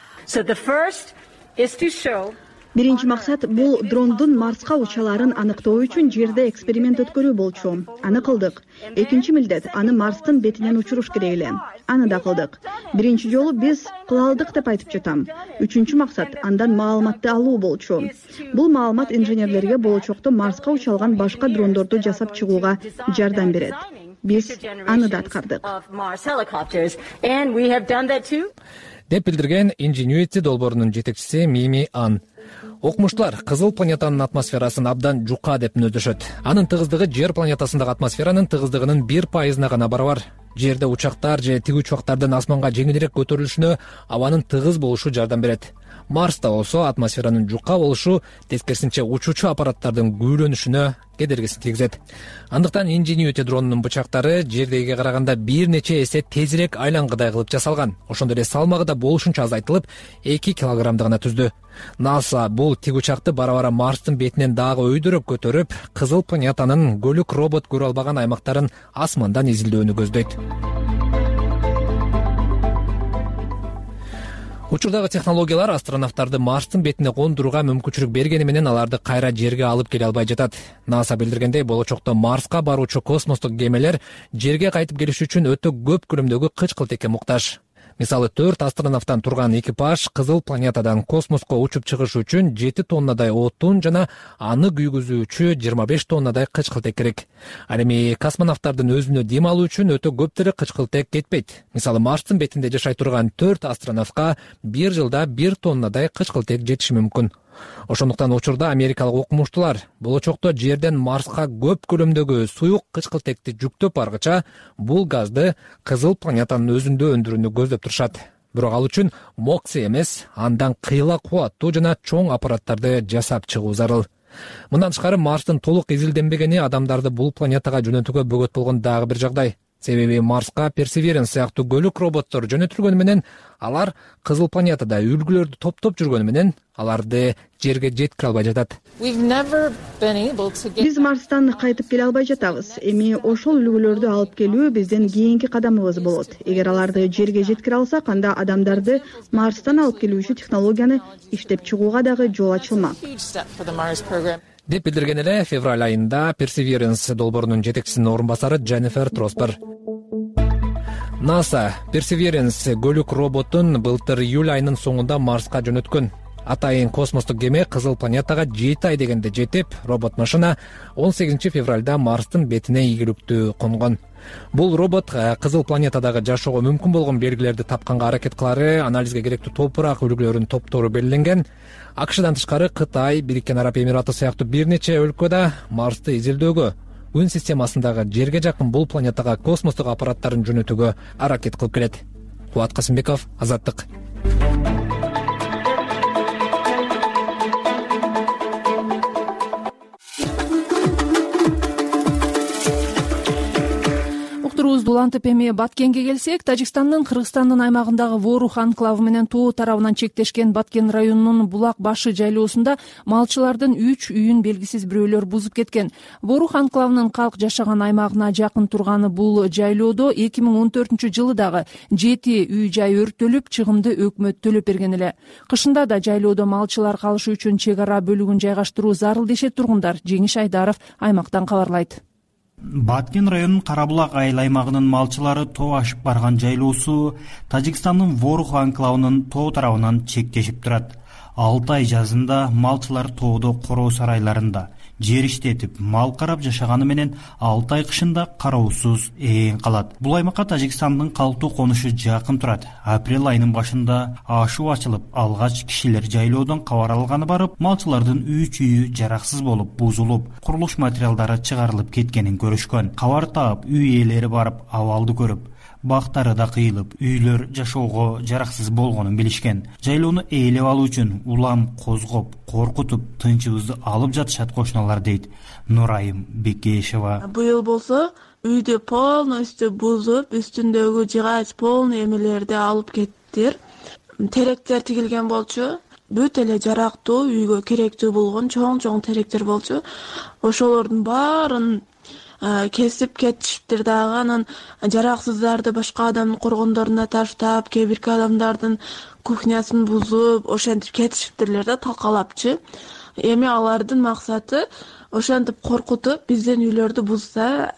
[SPEAKER 3] Биринчи максат бул дрондун Марска учаларын аныктоо үчүн жерде эксперимент өткөрүү болчу. Аны кылдык. Экинчи милдет аны Марстын бетинен учуруш керек эле. Аны да кылдык. Биринчи жолу биз кыла алдык деп айтып жатам. Үчүнчү максат андан маалыматты алуу болчу. Бул маалымат инженерлерге болочокто Марска учалган башка дрондорду жасап чыгууга жардам берет. Биз аны да аткардык.
[SPEAKER 25] Деп билдирген Ingenuity долбоорунун жетекчиси Мими Ан. Окумуштуулар кызыл планетанын атмосферасын абдан жука деп мүнөздөшөт. Анын тыгыздыгы Жер планетасындагы атмосферанын тыгыздыгынын 1% гана барабар. Жерде учактар же тиг учактардын асманга жеңилирээк көтөрүлүшүнө абанын тыгыз болушу жардам берет. Марста болсо атмосферанын жука болушу тескерисинче учуучу аппараттардын күүлөнүшүнө кедергисин тийгизет. Андыктан Ingenuity дронунун бычактары жердегиге караганда бир нече эсе тезирээк айлангыдай кылып жасалган. Ошондой эле салмагы да болушунча азайтылып, 2 килограммды гана түздү. NASA бул тиг учакты бара-бара Марстын бетинен дагы өйдөрөк көтөрүп, кызыл планетанын көлүк робот көрө албаган аймактарын асмандан изилдөөнү көздөйт. Учурдагы технологиялар астронавттарды Марстын бетине кондурууга мүмкүнчүлүк бергени менен аларды кайра жерге алып келе албай жатат. NASA билдиргендей, болочокто Марска баруучу космостук кемелер жерге кайтып келиш үчүн өтө көп көлөмдөгү кычкылтекке муктаж. Мисалы 4 астронавттан турган экипаж кызыл планетадан космоско учуп чыгыш үчүн 7 тоннадай отун жана аны күйгүзүүчү 25 тоннадай кычкылтек керек. Ал эми космонавттардын өзүнө дем алуу үчүн өтө көп деле кычкылтек кетпейт. Мисалы Марстын бетинде жашай турган 4 астронавтка 1 жылда 1 тоннадай кычкылтек жетиши мүмкүн. Ошондуктан учурда америкалык окумуштуулар болочокто Жерден Марска көп көлөмдөгү суюк кычкылтекти жүктөп баргыча бул газды кызыл планетанын өзүндө өндүрүүнү көздөп турушат. Бирок ал үчүн Moxie эмес, андан кыйла кубаттуу жана чоң аппараттарды жасап чыгуу зарыл. Мындан тышкары Марстын толук изилденбегени адамдарды бул планетага жөнөтүүгө бөгөт болгон дагы бир жагдай. Себеби Марска Perseverance сыяктуу көлүк роботтор жөнөтүлгөнү менен алар кызыл планетада үлгүлөрдү топтоп жүргөнү менен аларды жерге жеткире албай жатат.
[SPEAKER 3] Биз Марстан кайтып келе албай жатабыз. Эми ошол үлгүлөрдү алып келүү биздин кийинки кадамыбыз болот. Эгер аларды жерге жеткире алсак, анда адамдарды Марстан алып келүүчү технологияны иштеп чыгууга дагы жол ачылмак.
[SPEAKER 25] Деп билдирген эле февраль айында Perseverance долбоорунун жетекчисинин орун басары Дженнифер Троспер. NASA Perseverance көлүк роботун былтыр июль айынын соңунда Марска жөнөткөн. Атайын космостук кеме кызыл планетага 7 ай дегенде жетип, робот машина 18 февралда Марстын бетине ийгиликтүү конгон. Бул робот кызыл планетадагы жашоого мүмкүн болгон белгилерди тапканга аракет кылары, анализге керектүү топурак үлгүлөрүнүн топтору белгиленген. АКШдан тышкары Кытай, Бириккен Араб Эмираты сыяктуу бир нече өлкөдө Марсты изилдөөгө, күн системасындагы жерге жакын бул планетага космостук аппараттарын жөнөтүүгө аракет кылып келет. Кубат Касымбеков, Азаттык.
[SPEAKER 7] Улантып эми Баткенге келсек, Тажикстандын Кыргызстандын аймагындагы Ворух анклавы менен Тоо тарабынан чектешкен Баткен районунун Булак башы жайлоосунда малчылардын 3 үйүн белгисиз бирөөлөр бузуп кеткен. Ворух анклавынын калк жашаган аймагына жакын турганы бул жайлоодо 2014-жылы дагы 7 үй жай өрттөлүп, чыгымды өкмөт төлөп берген эле. Кышында да жайлоодо малчылар калышы үчүн чек ара бөлүгүн жайгаштыруу зарыл дешет тургундар. Жеңиш Айдаров аймактан кабарлайт.
[SPEAKER 5] Баткен районунун Кара булак айыл аймагынын малчылары тоо ашып барган жайлоосу Тажикстандын Ворух анклавынын тоо тарабынан чектешип турат. 6 ай жазында малчылар тоодо короо сарайларында жер иштетип мал карап жашаганы менен 6 ай кышында кароосуз ээн калат. Бул аймакка Тажикстандын калктуу конушу жакын турат. Апрель айынын башында ашуу ачылып, алгач кишилер жайлоодон кабар алганы барып, малчылардын үй-чүйү жараксыз болуп, бузулуп, курулуш материалдары чыгарылып кеткенин көрүшкөн. Кабар таап, үй ээлери барып, абалды көрүп, бактары да кыйылып, үйлөр жашоого жараксыз болгонун билишкен. Жайлоону ээлеп алуу үчүн улам козгоп, коркутуп, тынчыбызды алып жатышат кошуналар дейт Нурайым Бекешева.
[SPEAKER 8] Быйыл болсо үйдү полностью бузуп, үстүндөгү жыгач полный эмелерди алып кеттир. Теректер тигилген болчу. Бүт эле жарактуу, үйгө керектүү болгон чоң теректер болчу. Ошолордун баарын кесип кетишиптир дагы. Анан жараксыздарды башка адамдын коргондоруна таштап, кээ бирки адамдардын кухнясын бузуп, ошентип кетишиптирлер да, талкалапчы. Эми алардын максаты ошентип коркутуп, биздин үйлөрдү бузса,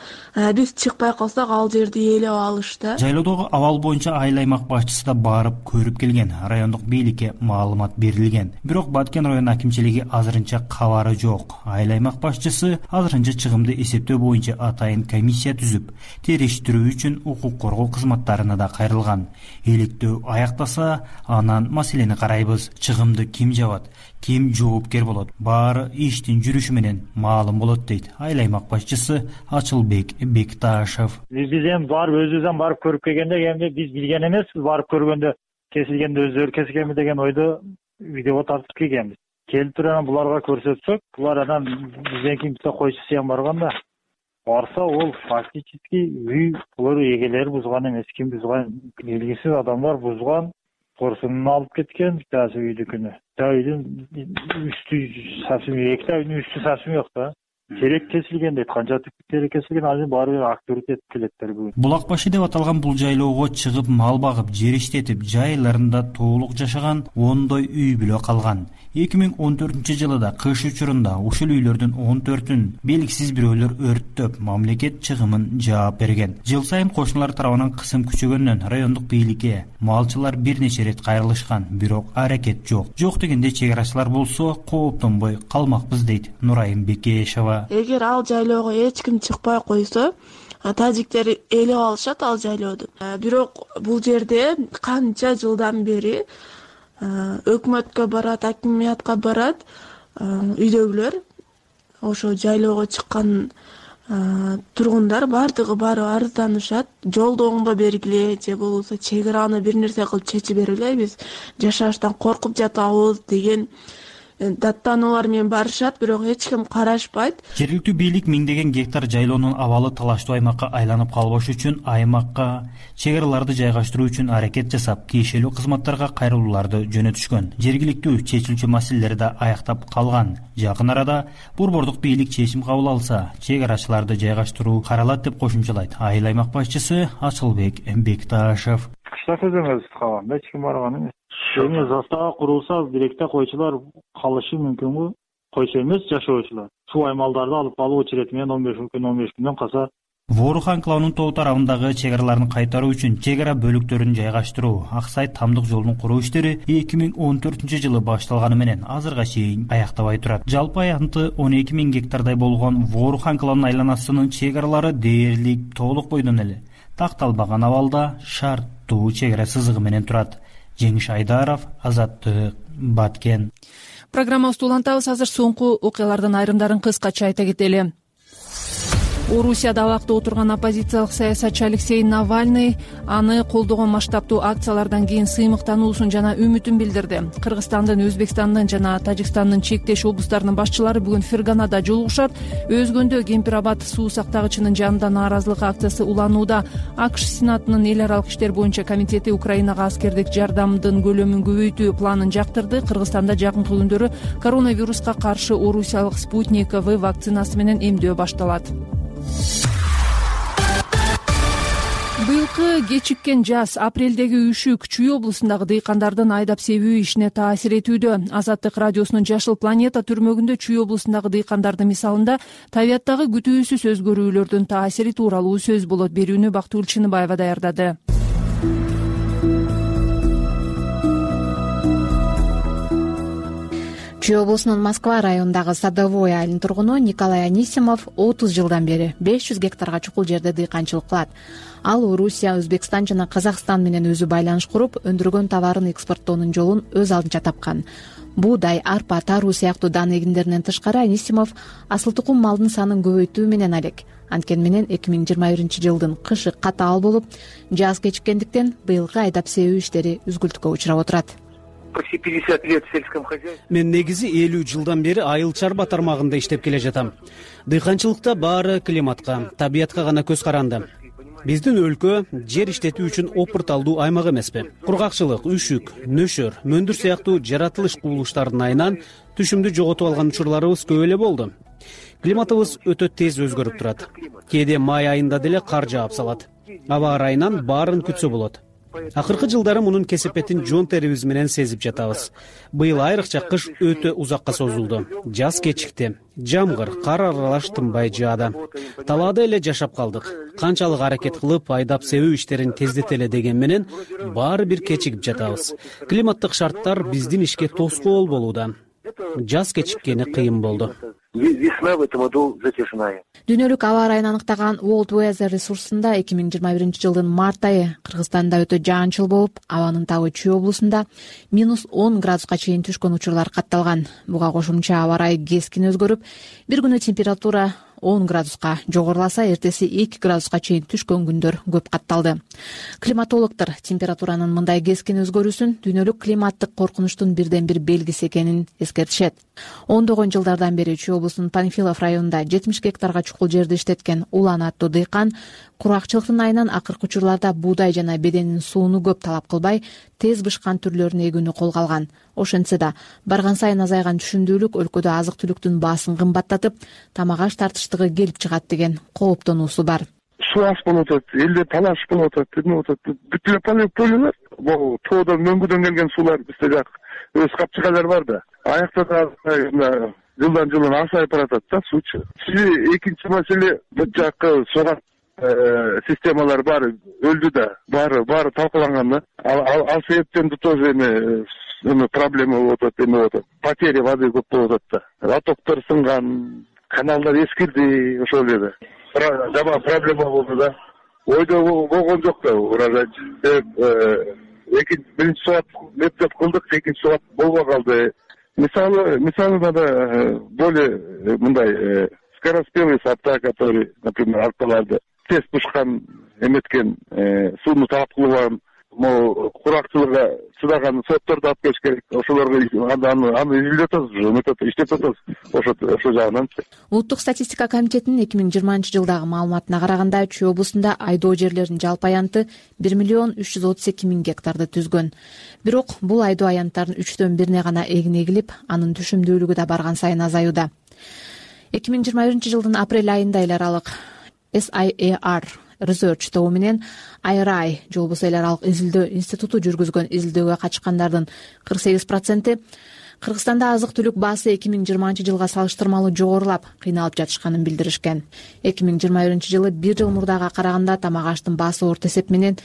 [SPEAKER 8] биз чыкпай калсак ал жерди ээлеп алышты.
[SPEAKER 5] Жайлоодогу абал боюнча айыл аймак башчысы да барып көрүп келген. Райондук бийликке маалымат берилген. Бирок Баткен район акимчилиги азырынча кабары жок. Айыл аймак башчысы азырынча чыгымды эсептөө боюнча атайын комиссия түзүп, териштирүү үчүн укук коргоо кызматтарына да кайрылган. Иликтөө аяктаса, анан маселени карайбыз. Чыгымды ким жабат, ким жоопкер болот, баары иштин жүрүшү менен маалым болот дейт айыл аймак башчысы Ачылбек Бекташев.
[SPEAKER 10] Биз эми барып өзүбүздөн барып көрүп келгенде, эми биз билген эмеспиз, барып көргөндө кесилгенде өздөрү кескенби деген ойдо видео тартып келгенбиз. Келип туруп анан буларга көрсөтсөк, булар анан бизден кийин бизде койчу сыян барганда барса, ол фактически үй булар эгелери бузган эмес, ким бузган белгисиз адамдар бузган, корсунун алып кеткен, биттасы үйдүкүнү. Үйдүн үстү совсем, эки үйдүн үстү совсем жок да. Терек кесилген дейт, канча терек кесилген, азыр баары актырып кетип келеттер бүгүн.
[SPEAKER 5] Булак башы деп аталган бул жайлоого чыгып мал багып, жер иштетип, жайларында тоолук жашаган ондой үй бүлө калган. 2014-жылы да кыш учурунда ушул үйлөрдүн 14-ün белгисиз бирөөлөр өрттөп, мамлекет чыгымын жаап берген. Жыл сайын кошуналар тарабынан кысым күчөгөндөн райондук бийликке малчылар бир нече рет кайрылышкан, бирок аракет жок. Жок дегенде чек арачылар болсо кооптонбой калмакпыз дейт Нурайым Бекешева.
[SPEAKER 8] Эгер ал жайлоого эч ким чыкпай койсо, тажиктер ээлеп алышат ал жайлооду. Бирок бул жерде канча жылдан бери өкмөткө барат, акимиятка барат үйдөгүлөр, ошо жайлоого чыккан тургундар баары арызданышат. Жолду оңдо бергиле, же болбосо чек араны бир нерсе кылып чечип бергиле, биз жашаштан коркуп жатабыз деген даттануулар менен барышат, бирок эч ким карашпайт.
[SPEAKER 5] Жергиликтүү бийлик миңдеген гектар жайлоонун абалы талаштуу аймакка айланып калбаш үчүн аймакка чек араларды жайгаштыруу үчүн аракет жасап, тиешелүү кызматтарга кайрылууларды жөнөтүшкөн. Жергиликтүү чечилчү маселелер да аяктап калган. Жакын арада борбордук бийлик чечим кабыл алса, чек арачыларды жайгаштыруу каралат деп кошумчалайт айыл аймак башчысы Ачылбек Бекташев.
[SPEAKER 10] Кышта көзөмөбүз калганда эч ким барган эмес. Эми застава курулса, биректе койчулар калышы мүмкүнбү? Койчу эмес, жашоочулар. Суу аймалдарды алып калуу очерети менен 15 күндөн калса.
[SPEAKER 5] Ворух анклавынын тоо тарабындагы чек араларын кайтаруу үчүн чек ара бөлүктөрүн жайгаштыруу, Аксай Тамдык жолунун куруу иштери 2014-жылы башталганы менен азырга чейин аяктабай турат. Жалпы аянты 12.000 гектардай болгон Ворух анклавынын айланасынын чек аралары дээрлик толук бойдон эле такталбаган абалда шарттуу чек ара сызыгы менен турат. Жеңиш Айдаров, Азаттык, Баткен.
[SPEAKER 7] Программабызды улантабыз. Азыр соңку окуялардын айрымдарын кыскача айта кетели. Орусияда абакта отурган оппозициялык саясатчы Алексей Навальный аны колдогон масштабтуу акциялардан кийин сыймыктануусун жана үмүтүн билдирди. Кыргызстандын, Өзбекстандын жана Тажикстандын чектеш облустарынын башчылары бүгүн Ферганада жолугушат. Өзгөндө Кемпир-Абад суу сактагычынын жанында нааразылык акциясы уланууда. АКШ Сенатынын эл аралык иштер боюнча комитети Украинага аскердик жардамдын көлөмүн көбөйтүү планын жактырды. Кыргызстанда жакынкы күндөрү коронавируска каршы орусиялык Спутник В вакцинасы менен эмдөө башталат. Быйылкы кечиккен жаз, апрелдеги үшүк Чүй облусундагы дыйкандардын айдап себүү ишине таасир этүүдө. Азаттык радиосунун Жашыл планета түрмөгүндө Чүй облусундагы дыйкандардын мисалында табияттагы күтүүсүз өзгөрүүлөрдүн таасири тууралуу сөз болот. Берүүнү Бактыгүл Чыныбаева даярдады.
[SPEAKER 11] Чүй облусунун Москва районундагы Садовой айылынын тургуну Николай Анисимов 30 жылдан бери 500 гектарга чукул жерде дыйканчылык кылат. Ал Орусия, Өзбекстан жана Казакстан менен өзү байланыш куруп, өндүргөн товарын экспорттоонун жолун өз алдынча тапкан. Буудай, арпа, таруу сыяктуу дан эгиндеринен тышкары Анисимов асыл тукум малдын санын көбөйтүү менен алек. Анткени менен 2021-жылдын кышы катаал болуп, жаз кечиккендиктен быйылкы айдап себүү иштери үзгүлтүккө учурап отурат.
[SPEAKER 13] Почти 50 лет в сельском хозяйстве.
[SPEAKER 14] Мен негизи 50 жылдан бери айыл чарба тармагында иштеп келе жатам. Дыйканчылыкта баары климатка, табиятка гана көз каранды. Биздин өлкө жер иштетүү үчүн опурталдуу аймак эмеспи. Кургакчылык, үшүк, нөшөр, мөндүр сыяктуу жаратылыш кубулуштардын айынан түшүмдү жоготуп алган учурларыбыз көп эле болду. Климатыбыз өтө тез өзгөрүп турат. Кээде май айында деле кар жаап салат. Аба ырайынан баарын күтсө болот. Акыркы жылдары мунун кесепетин жон терибиз менен сезип жатабыз. Быйыл айрыкча кыш өтө узакка созулду. Жаз кечикти. Жамгыр, кар аралаш тынбай жаады. Талаада эле жашап калдык. Канчалык аракет кылып айдап себүү иштерин тездетеле деген менен баары бир кечигип жатабыз. Климаттык шарттар биздин ишке тоскоол болууда. Жаз кечиккени кыйын болду.
[SPEAKER 13] Весна в этом году затяжная.
[SPEAKER 11] Дүйнөлүк аба ырайын аныктаган World Weather ресурсунда 2021-жылдын март айы Кыргызстанда өтө жаанчыл болуп, абанын табы Чүй облусунда -10 градуска чейин түшкөн учурлар катталган. Буга кошумча аба ырайы кескин өзгөрүп, бир күнү температура 10 градуска жогоруласа, эртеси 2 градуска чейин түшкөн күндөр көп катталды. Климатологдор температуранын мындай кескин өзгөрүүсүн дүйнөлүк климаттык коркунучтун бирден бир белгиси экенин эскертишет. Ондогон жылдардан бери Чүй облусунун Панфилов районунда 70 гектарга чукул жерди иштеткен Улан аттуу дыйкан куракчылыктын айынан акыркы учурларда буудай жана беденин сууну көп талап кылбай, тез бышкан түрлөрүн эгүүнү колго алган. Ошентсе да барган сайын азайган түшүмдүүлүк өлкөдө азык түлүктүн баасын кымбаттатып, тамак аш тартыштыгы келип чыгат деген кооптонуусу бар.
[SPEAKER 13] Суу аз болуп атат, элде талаш болуп атат, эмне болуп атат? Бүт эле полилер. Бул тоодон, мөңгүдөн келген суулар бизде жак өз капчыгалар бар да. Аякта да жылдан жылдан азайып баратат да суучу. Экинчи маселе, бул жаккы согат системалар баары өлдү да, баары талкаланган да. Ал себептен да тоже эме проблема болуп атат, эме болуп атат. Потеря воды көп болуп атат да. Лотоктор сынган, каналдар эскирди, ошол эле. Жаман проблема болду да. Ойдо болгон жок да урожай. Биринчи сабат мектеп кылдык, экинчи сабат болбой калды. Мисалы надо более мындай скороспелые сорта, которые, например, арпаларды тез пушкан, эметкен, сууну таап кылган, куракчылыкка чыдаган сортторду алып келиш керек. Ошолорго аны изилдеп атабыз, иштеп атабыз ошо жагынан.
[SPEAKER 11] Улуттук статистика комитетинин 2020-жылдагы маалыматына караганда, Чүй облусунда айдоо жерлеринин жалпы аянты 1,332,000 гектарды түзгөн. Бирок бул айдоо аянттарынын 3/1 гана эгин эгилип, анын түшүмдүүлүгү да барган сайын азаюуда. 2021-жылдын апрель айында эл аралык SIAR Research тобу менен IRI же болбосо эл аралык изилдөө институту жүргүзгөн изилдөөгө катышкандардын 48% Кыргызстанда азык түлүк баасы 2020-жылга салыштырмалуу жогорулап, кыйналып жатышканын билдиришкен. 2021-жылы бир жыл мурдага караганда тамак аштын баасы орто эсеп менен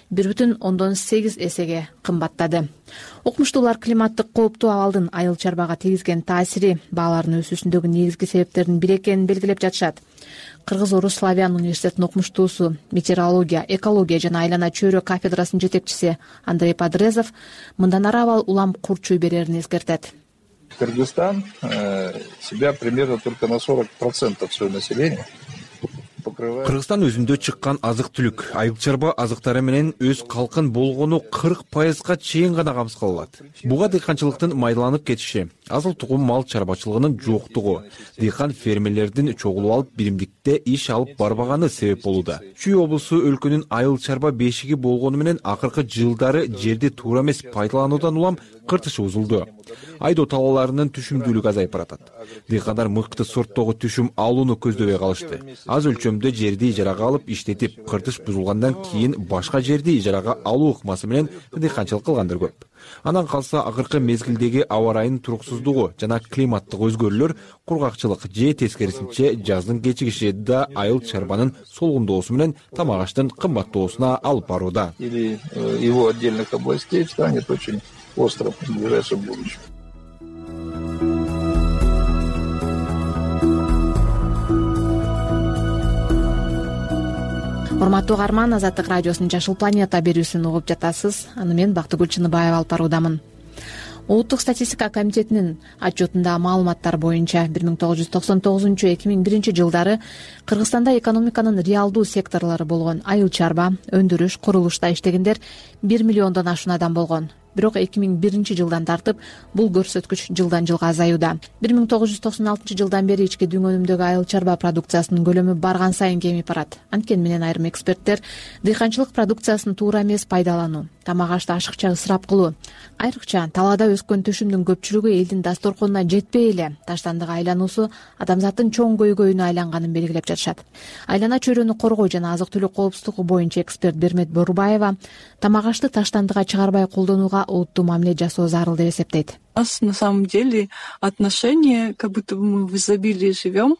[SPEAKER 11] 1,8 эсеге кымбаттады. Окумуштуулар климаттык кооптуу абалдын айыл чарбага тийгизген таасири баалардын өсүүсүндөгү негизги себептердин бири экенин белгилеп жатышат. Кыргыз-Орус славян университетинин окумуштуусу, метеорология, экология жана айлана чөйрө кафедрасынын жетекчиси Андрей Подрезов мындан ары абал улам курчуй берерин эскертет.
[SPEAKER 6] Кыргызстан себя примерно только на 40% своего населения.
[SPEAKER 9] Кыргызстан өзүндө чыккан азык түлүк, айыл чарба азыктары менен өз калкын болгону 40%га чейин гана камсыз алат. Буга дыйканчылыктын майланып кетиши, асыл тукум мал чарбачылыгынын жоктугу, дыйкан фермерлердин чогулуп алып биримдикте иш алып барбаганы себеп болууда. Чүй облусу өлкөнүн айыл чарба бешиги болгону менен акыркы жылдары жерди туура эмес пайдалануудан улам кыртышы бузулду. Айдоо талааларынын түшүмдүүлүгү азайып баратат. Дыйкандар мыкты сорттогу түшүм алууну көздөбөй калышты. Аз өлчөмдө жерди ижарага алып иштетип, кыртыш бузулгандан кийин башка жерди ижарага алуу ыкмасы менен дыйканчылык кылгандар көп. Анан калса акыркы мезгилдеги аба ырайынын туруксуздугу жана климаттык өзгөрүүлөр кургакчылык же тескерисинче жаздын кечигиши да айыл чарбанын солгундоосу менен тамак аштын кымбаттоосуна алып барууда.
[SPEAKER 6] Или его отдельных областей станет очень остро в ближайшем будущем.
[SPEAKER 11] урматтуу угарман, Азаттык радиосунун Жашыл планета берүүсүн угуп жатасыз. Аны мен Бактыгүл Чыныбаева алып баруудамын. Улуттук статистика комитетинин отчетунда маалыматтар боюнча 1999-2001 жылдары Кыргызстанда экономиканын реалдуу секторлору болгон айыл чарба, өндүрүш, курулушта иштегендер 1 миллиондон ашуун адам болгон. Бирок 2001 жылдан тартып бул көрсөткүч жылдан жылга азаюуда. 1996 жылдан бери ички дүйнөмдөгү айыл чарба продукциясынын көлөмү барган сайын кемип барат. Анткени менен айрым эксперттер дыйканчылык продукциясын туура эмес пайдалануу, тамак ашты ашыкча ысырап кылуу, айрыкча талаада өскөн түшүмдүн көпчүлүгү элдин дасторконуна жетпей эле таштандыга айлануусу адамзаттын чоң көйгөйүнө айланганын белгилеп жатышат. Айлана чөйрөнү коргоо жана азык түлүк коопсуздугу боюнча эксперт Бермет Борубаева тамак ашты таштандыга чыгарбай колдонууга олуттуу мамиле жасоо зарыл деп эсептейт.
[SPEAKER 1] У нас на самом деле отношение, как будто бы мы в изобилии живем,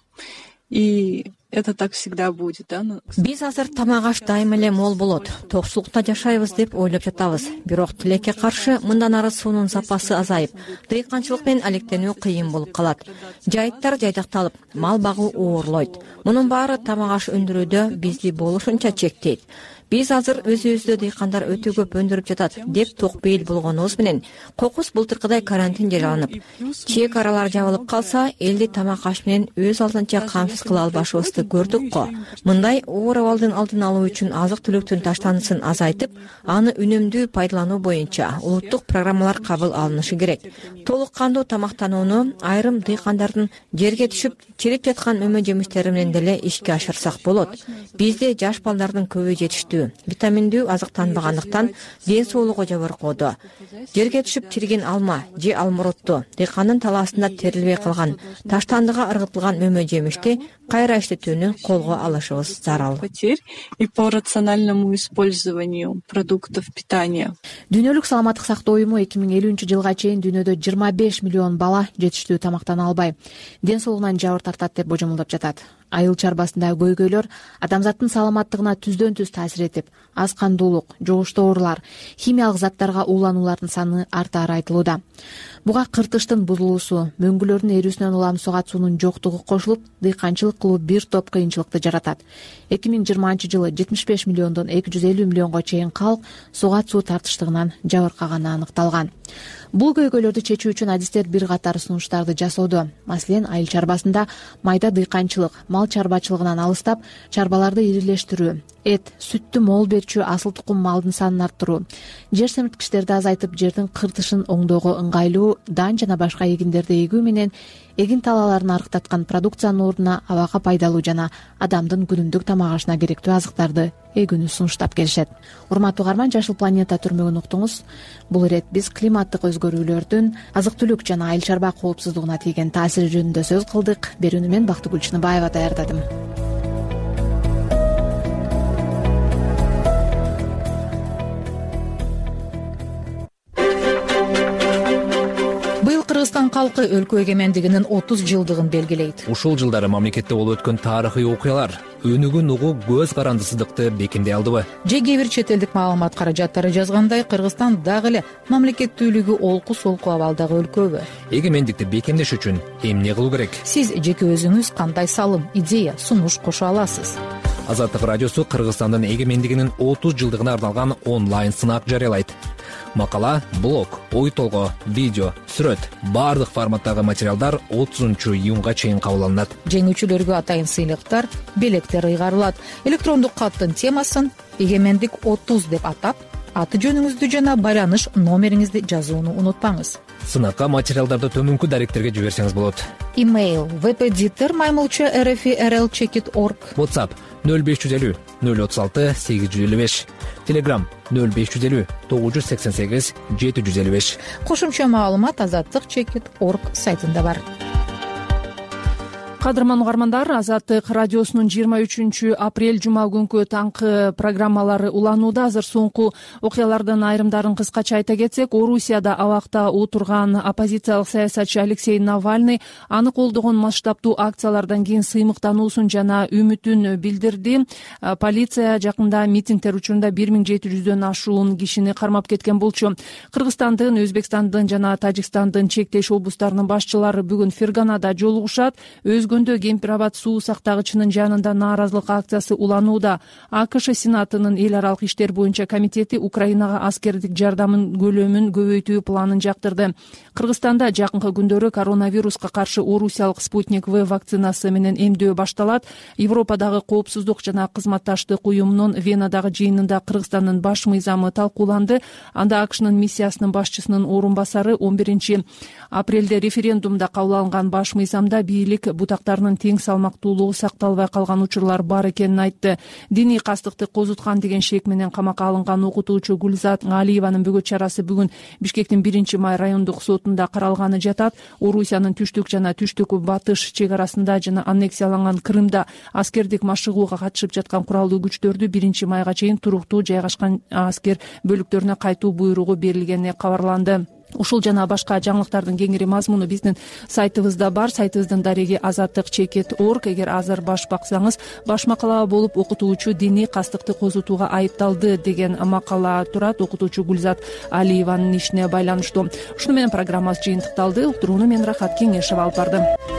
[SPEAKER 1] и это так всегда будет, да?
[SPEAKER 12] Биз азыр тамак аш дайыма эле мол болот, токчулукта жашайбыз деп ойлоп жатабыз. Бирок тилекке каршы мындан ары суунун сапасы азайып, дыйканчылык менен алектенүү кыйын болуп калат. Жайыттар жайдакталып, мал багуу оорлойт. Мунун баары тамак аш өндүрүүдө бизди болушунча чектейт. Биз азыр өзүбүздө дыйкандар өтө көп өндүрүп жатат деп токпейил болгонубуз менен кокус былтыркыдай карантин жарыянып, чек аралар жабылып калса, элди тамак аш менен өз алдынча камсыз кыла албашыбызды көрдүк го. Мындай оор абалдын алдын алуу үчүн азык түлүктүн таштандысын азайтып, аны үнөмдүү пайдалануу боюнча улуттук программалар кабыл алынышы керек. Толук кандуу тамактанууну айрым дыйкандардын жерге түшүп чирип жаткан мөмө жемиштери менен деле ишке ашырсак болот. Бизде жаш балдардын көбү жетиштүү, витаминдүү азыктанбагандыктан ден соолугу жогоркоодо. Жерге түшүп чириген алма же алмурутту дыйкандын талаасында терилбей калган, таштандыга ыргытылган мөмө жемишти кайра иштетүүнү колго алышыбыз зарыл.
[SPEAKER 1] И по рациональному использованию продуктов питания.
[SPEAKER 11] Дүйнөлүк саламаттык сактоо уюму 2050 жылга чейин дүйнөдө 25 миллион бала жетиштүү тамактана албай, ден соолугунан жабыр тартат деп божомолдоп жатат. Айыл чарбасындагы көйгөйлөр адамзаттын саламаттыгына түздөн түз таасир этип, аз кандуулук, жугуштуу оорулар, химиялык заттарга уулануулардын саны артаары айтылууда. Буга кыртыштын бузулуусу, мөңгүлөрдүн эрүүсүнөн улам сугат суунун жоктугу кошулуп, дыйканчылык кылуу бир топ кыйынчылыкты жаратат. 2020 жылы 75 миллиондон 250 миллионго чейин калк сугат суу тартыштыгынан жабыркаганы аныкталган. Бул көйгөйлөрдү чечүү үчүн адистер бир катар сунуштарды жасоодо. Маселен, айыл чарбасында майда дыйканчылык, мал чарбачылыгынан алыстап, чарбаларды ирилештирүү, эт, сүттү мол берчү асыл тукум малдын санын арттыруу, жер семирткичтерди азайтып, жердин кыртышын оңдоого ыңгайлуу дан жана башка эгиндерди эгүү менен эгин талааларын арыктаткан продукциянын ордуна абага пайдалуу жана адамдын күнүмдүк тамак ашына керектүү азыктарды эгүүнү сунуштап келишет. Урматтуу угарман, Жашыл планета түрмөгүн уктуңуз. Бул ирет биз климаттык өзгөрүүлөрдүн азык түлүк жана айыл чарба коопсуздугуна тийген таасири жөнүндө сөз кылдык. Берүүнү мен Бактыгүл Чыныбаева даярдадым.
[SPEAKER 24] Кыргызстан калкы өлкө эгемендигинин 30 жылдыгын белгилейт.
[SPEAKER 25] Ушул жылдары мамлекетте болуп өткөн тарыхый окуялар өнүгүүн угуу көз карандысыздыкты бекемдей алдыбы?
[SPEAKER 24] Же кээ бир чет элдик маалымат каражаттары жазгандай, Кыргызстан дагы эле мамлекеттүүлүгү олку-солку абалдагы өлкөбү?
[SPEAKER 25] Эгемендикти бекемдеш үчүн эмне кылуу керек?
[SPEAKER 24] Сиз жеке өзүңүз кандай салым, идея, сунуш кошо аласыз?
[SPEAKER 25] Азаттык радиосу Кыргызстандын эгемендигинин 30 жылдыгына арналган онлайн сынак жарыялайт. Макала, блог, ой толгоо, видео, сүрөт баардык форматтагы материалдар 30-июнга чейин кабыл алынат.
[SPEAKER 24] Жеңүүчүлөргө атайын сыйлыктар, белектер ыйгарылат. Электрондук каттын темасын «Эгемендик 30» деп атап, аты жөнүңүздү жана байланыш номериңизди жазууну унутпаңыз.
[SPEAKER 25] Сынакка материалдарды төмөнкү даректерге жиберсеңиз болот.
[SPEAKER 24] Имейл webeditor@rfi.rl.org.
[SPEAKER 25] WhatsApp 0550 036 855 Telegram 0550 988 755.
[SPEAKER 24] Кошумча маалымат azatlyk.org сайтында бар.
[SPEAKER 7] Кадырман угармандар, Азаттык радиосунун 23 апрель жума күнкү таңкы программалары уланууда. Азыр соңку окуялардын айрымдарын кыскача айта кетсек, Орусияда абакта отурган оппозициялык саясатчы Алексей Навальный аны колдогон масштабдуу акциялардан кийин сыймыктануусун жана үмүтүн билдирди. Полиция жакында митингдер учурунда 1700дөн ашуун кишини кармап кеткен болчу. Кыргызстандын, Өзбекстандын жана Тажикстандын чектеш облустарынын башчылары бүгүн Ферганада жолугушат. Өзгөндө Кемпир-Абад суу сактагычынын жанында нааразылык акциясы уланууда. АКШ Сенатынын эл аралык иштер боюнча комитети Украинага аскердик жардамын көлөмүн көбөйтүү планын жактырды. Кыргызстанда жакынкы күндөрү коронавируска каршы Орусиялык Спутник В вакцинасы менен эмдөө башталат. Европадагы коопсуздук жана кызматташтык уюмунун Венадагы жыйынында Кыргызстандын баш мыйзамы талкууланды. Анда АКШнын миссиясынын башчысынын орун басары 11 апрелде референдумда кабыл алынган баш мыйзамда бийлик бутактарынын тең салмактуулугу сакталбай калган учурлар бар экенин айтты. Диний кастыкты козуткан деген шек менен камакка алынган окутуучу Гүлзат Галиеванын бөгөт чарасы бүгүн Бишкектин 1-май райондук сотунда каралганы жатат. Орусиянын түштүк жана түштүк батыш чек арасында жана аннексияланган Крымда аскердик машыгууга катышып жаткан куралдуу күчтөрдү 1-майга чейин туруктуу жайгашкан аскер бөлүктөрүнө кайтуу буйругу берилгени кабарланды. Ушул жана башка жаңылыктардын кеңири мазмуну биздин сайтыбызда бар. Сайтыбыздын дареги azatlyk.org. Эгер азыр баш баксаңыз, баш макала болуп окутуучу диний кастыкты козутууга айыпталды деген макала турат. Окутуучу Гүлзат Алиеванын ишине байланыштуу. Ушуну менен программабыз жыйынтыкталды. Уктурууну мен Рахат Кеңешева алып бардым.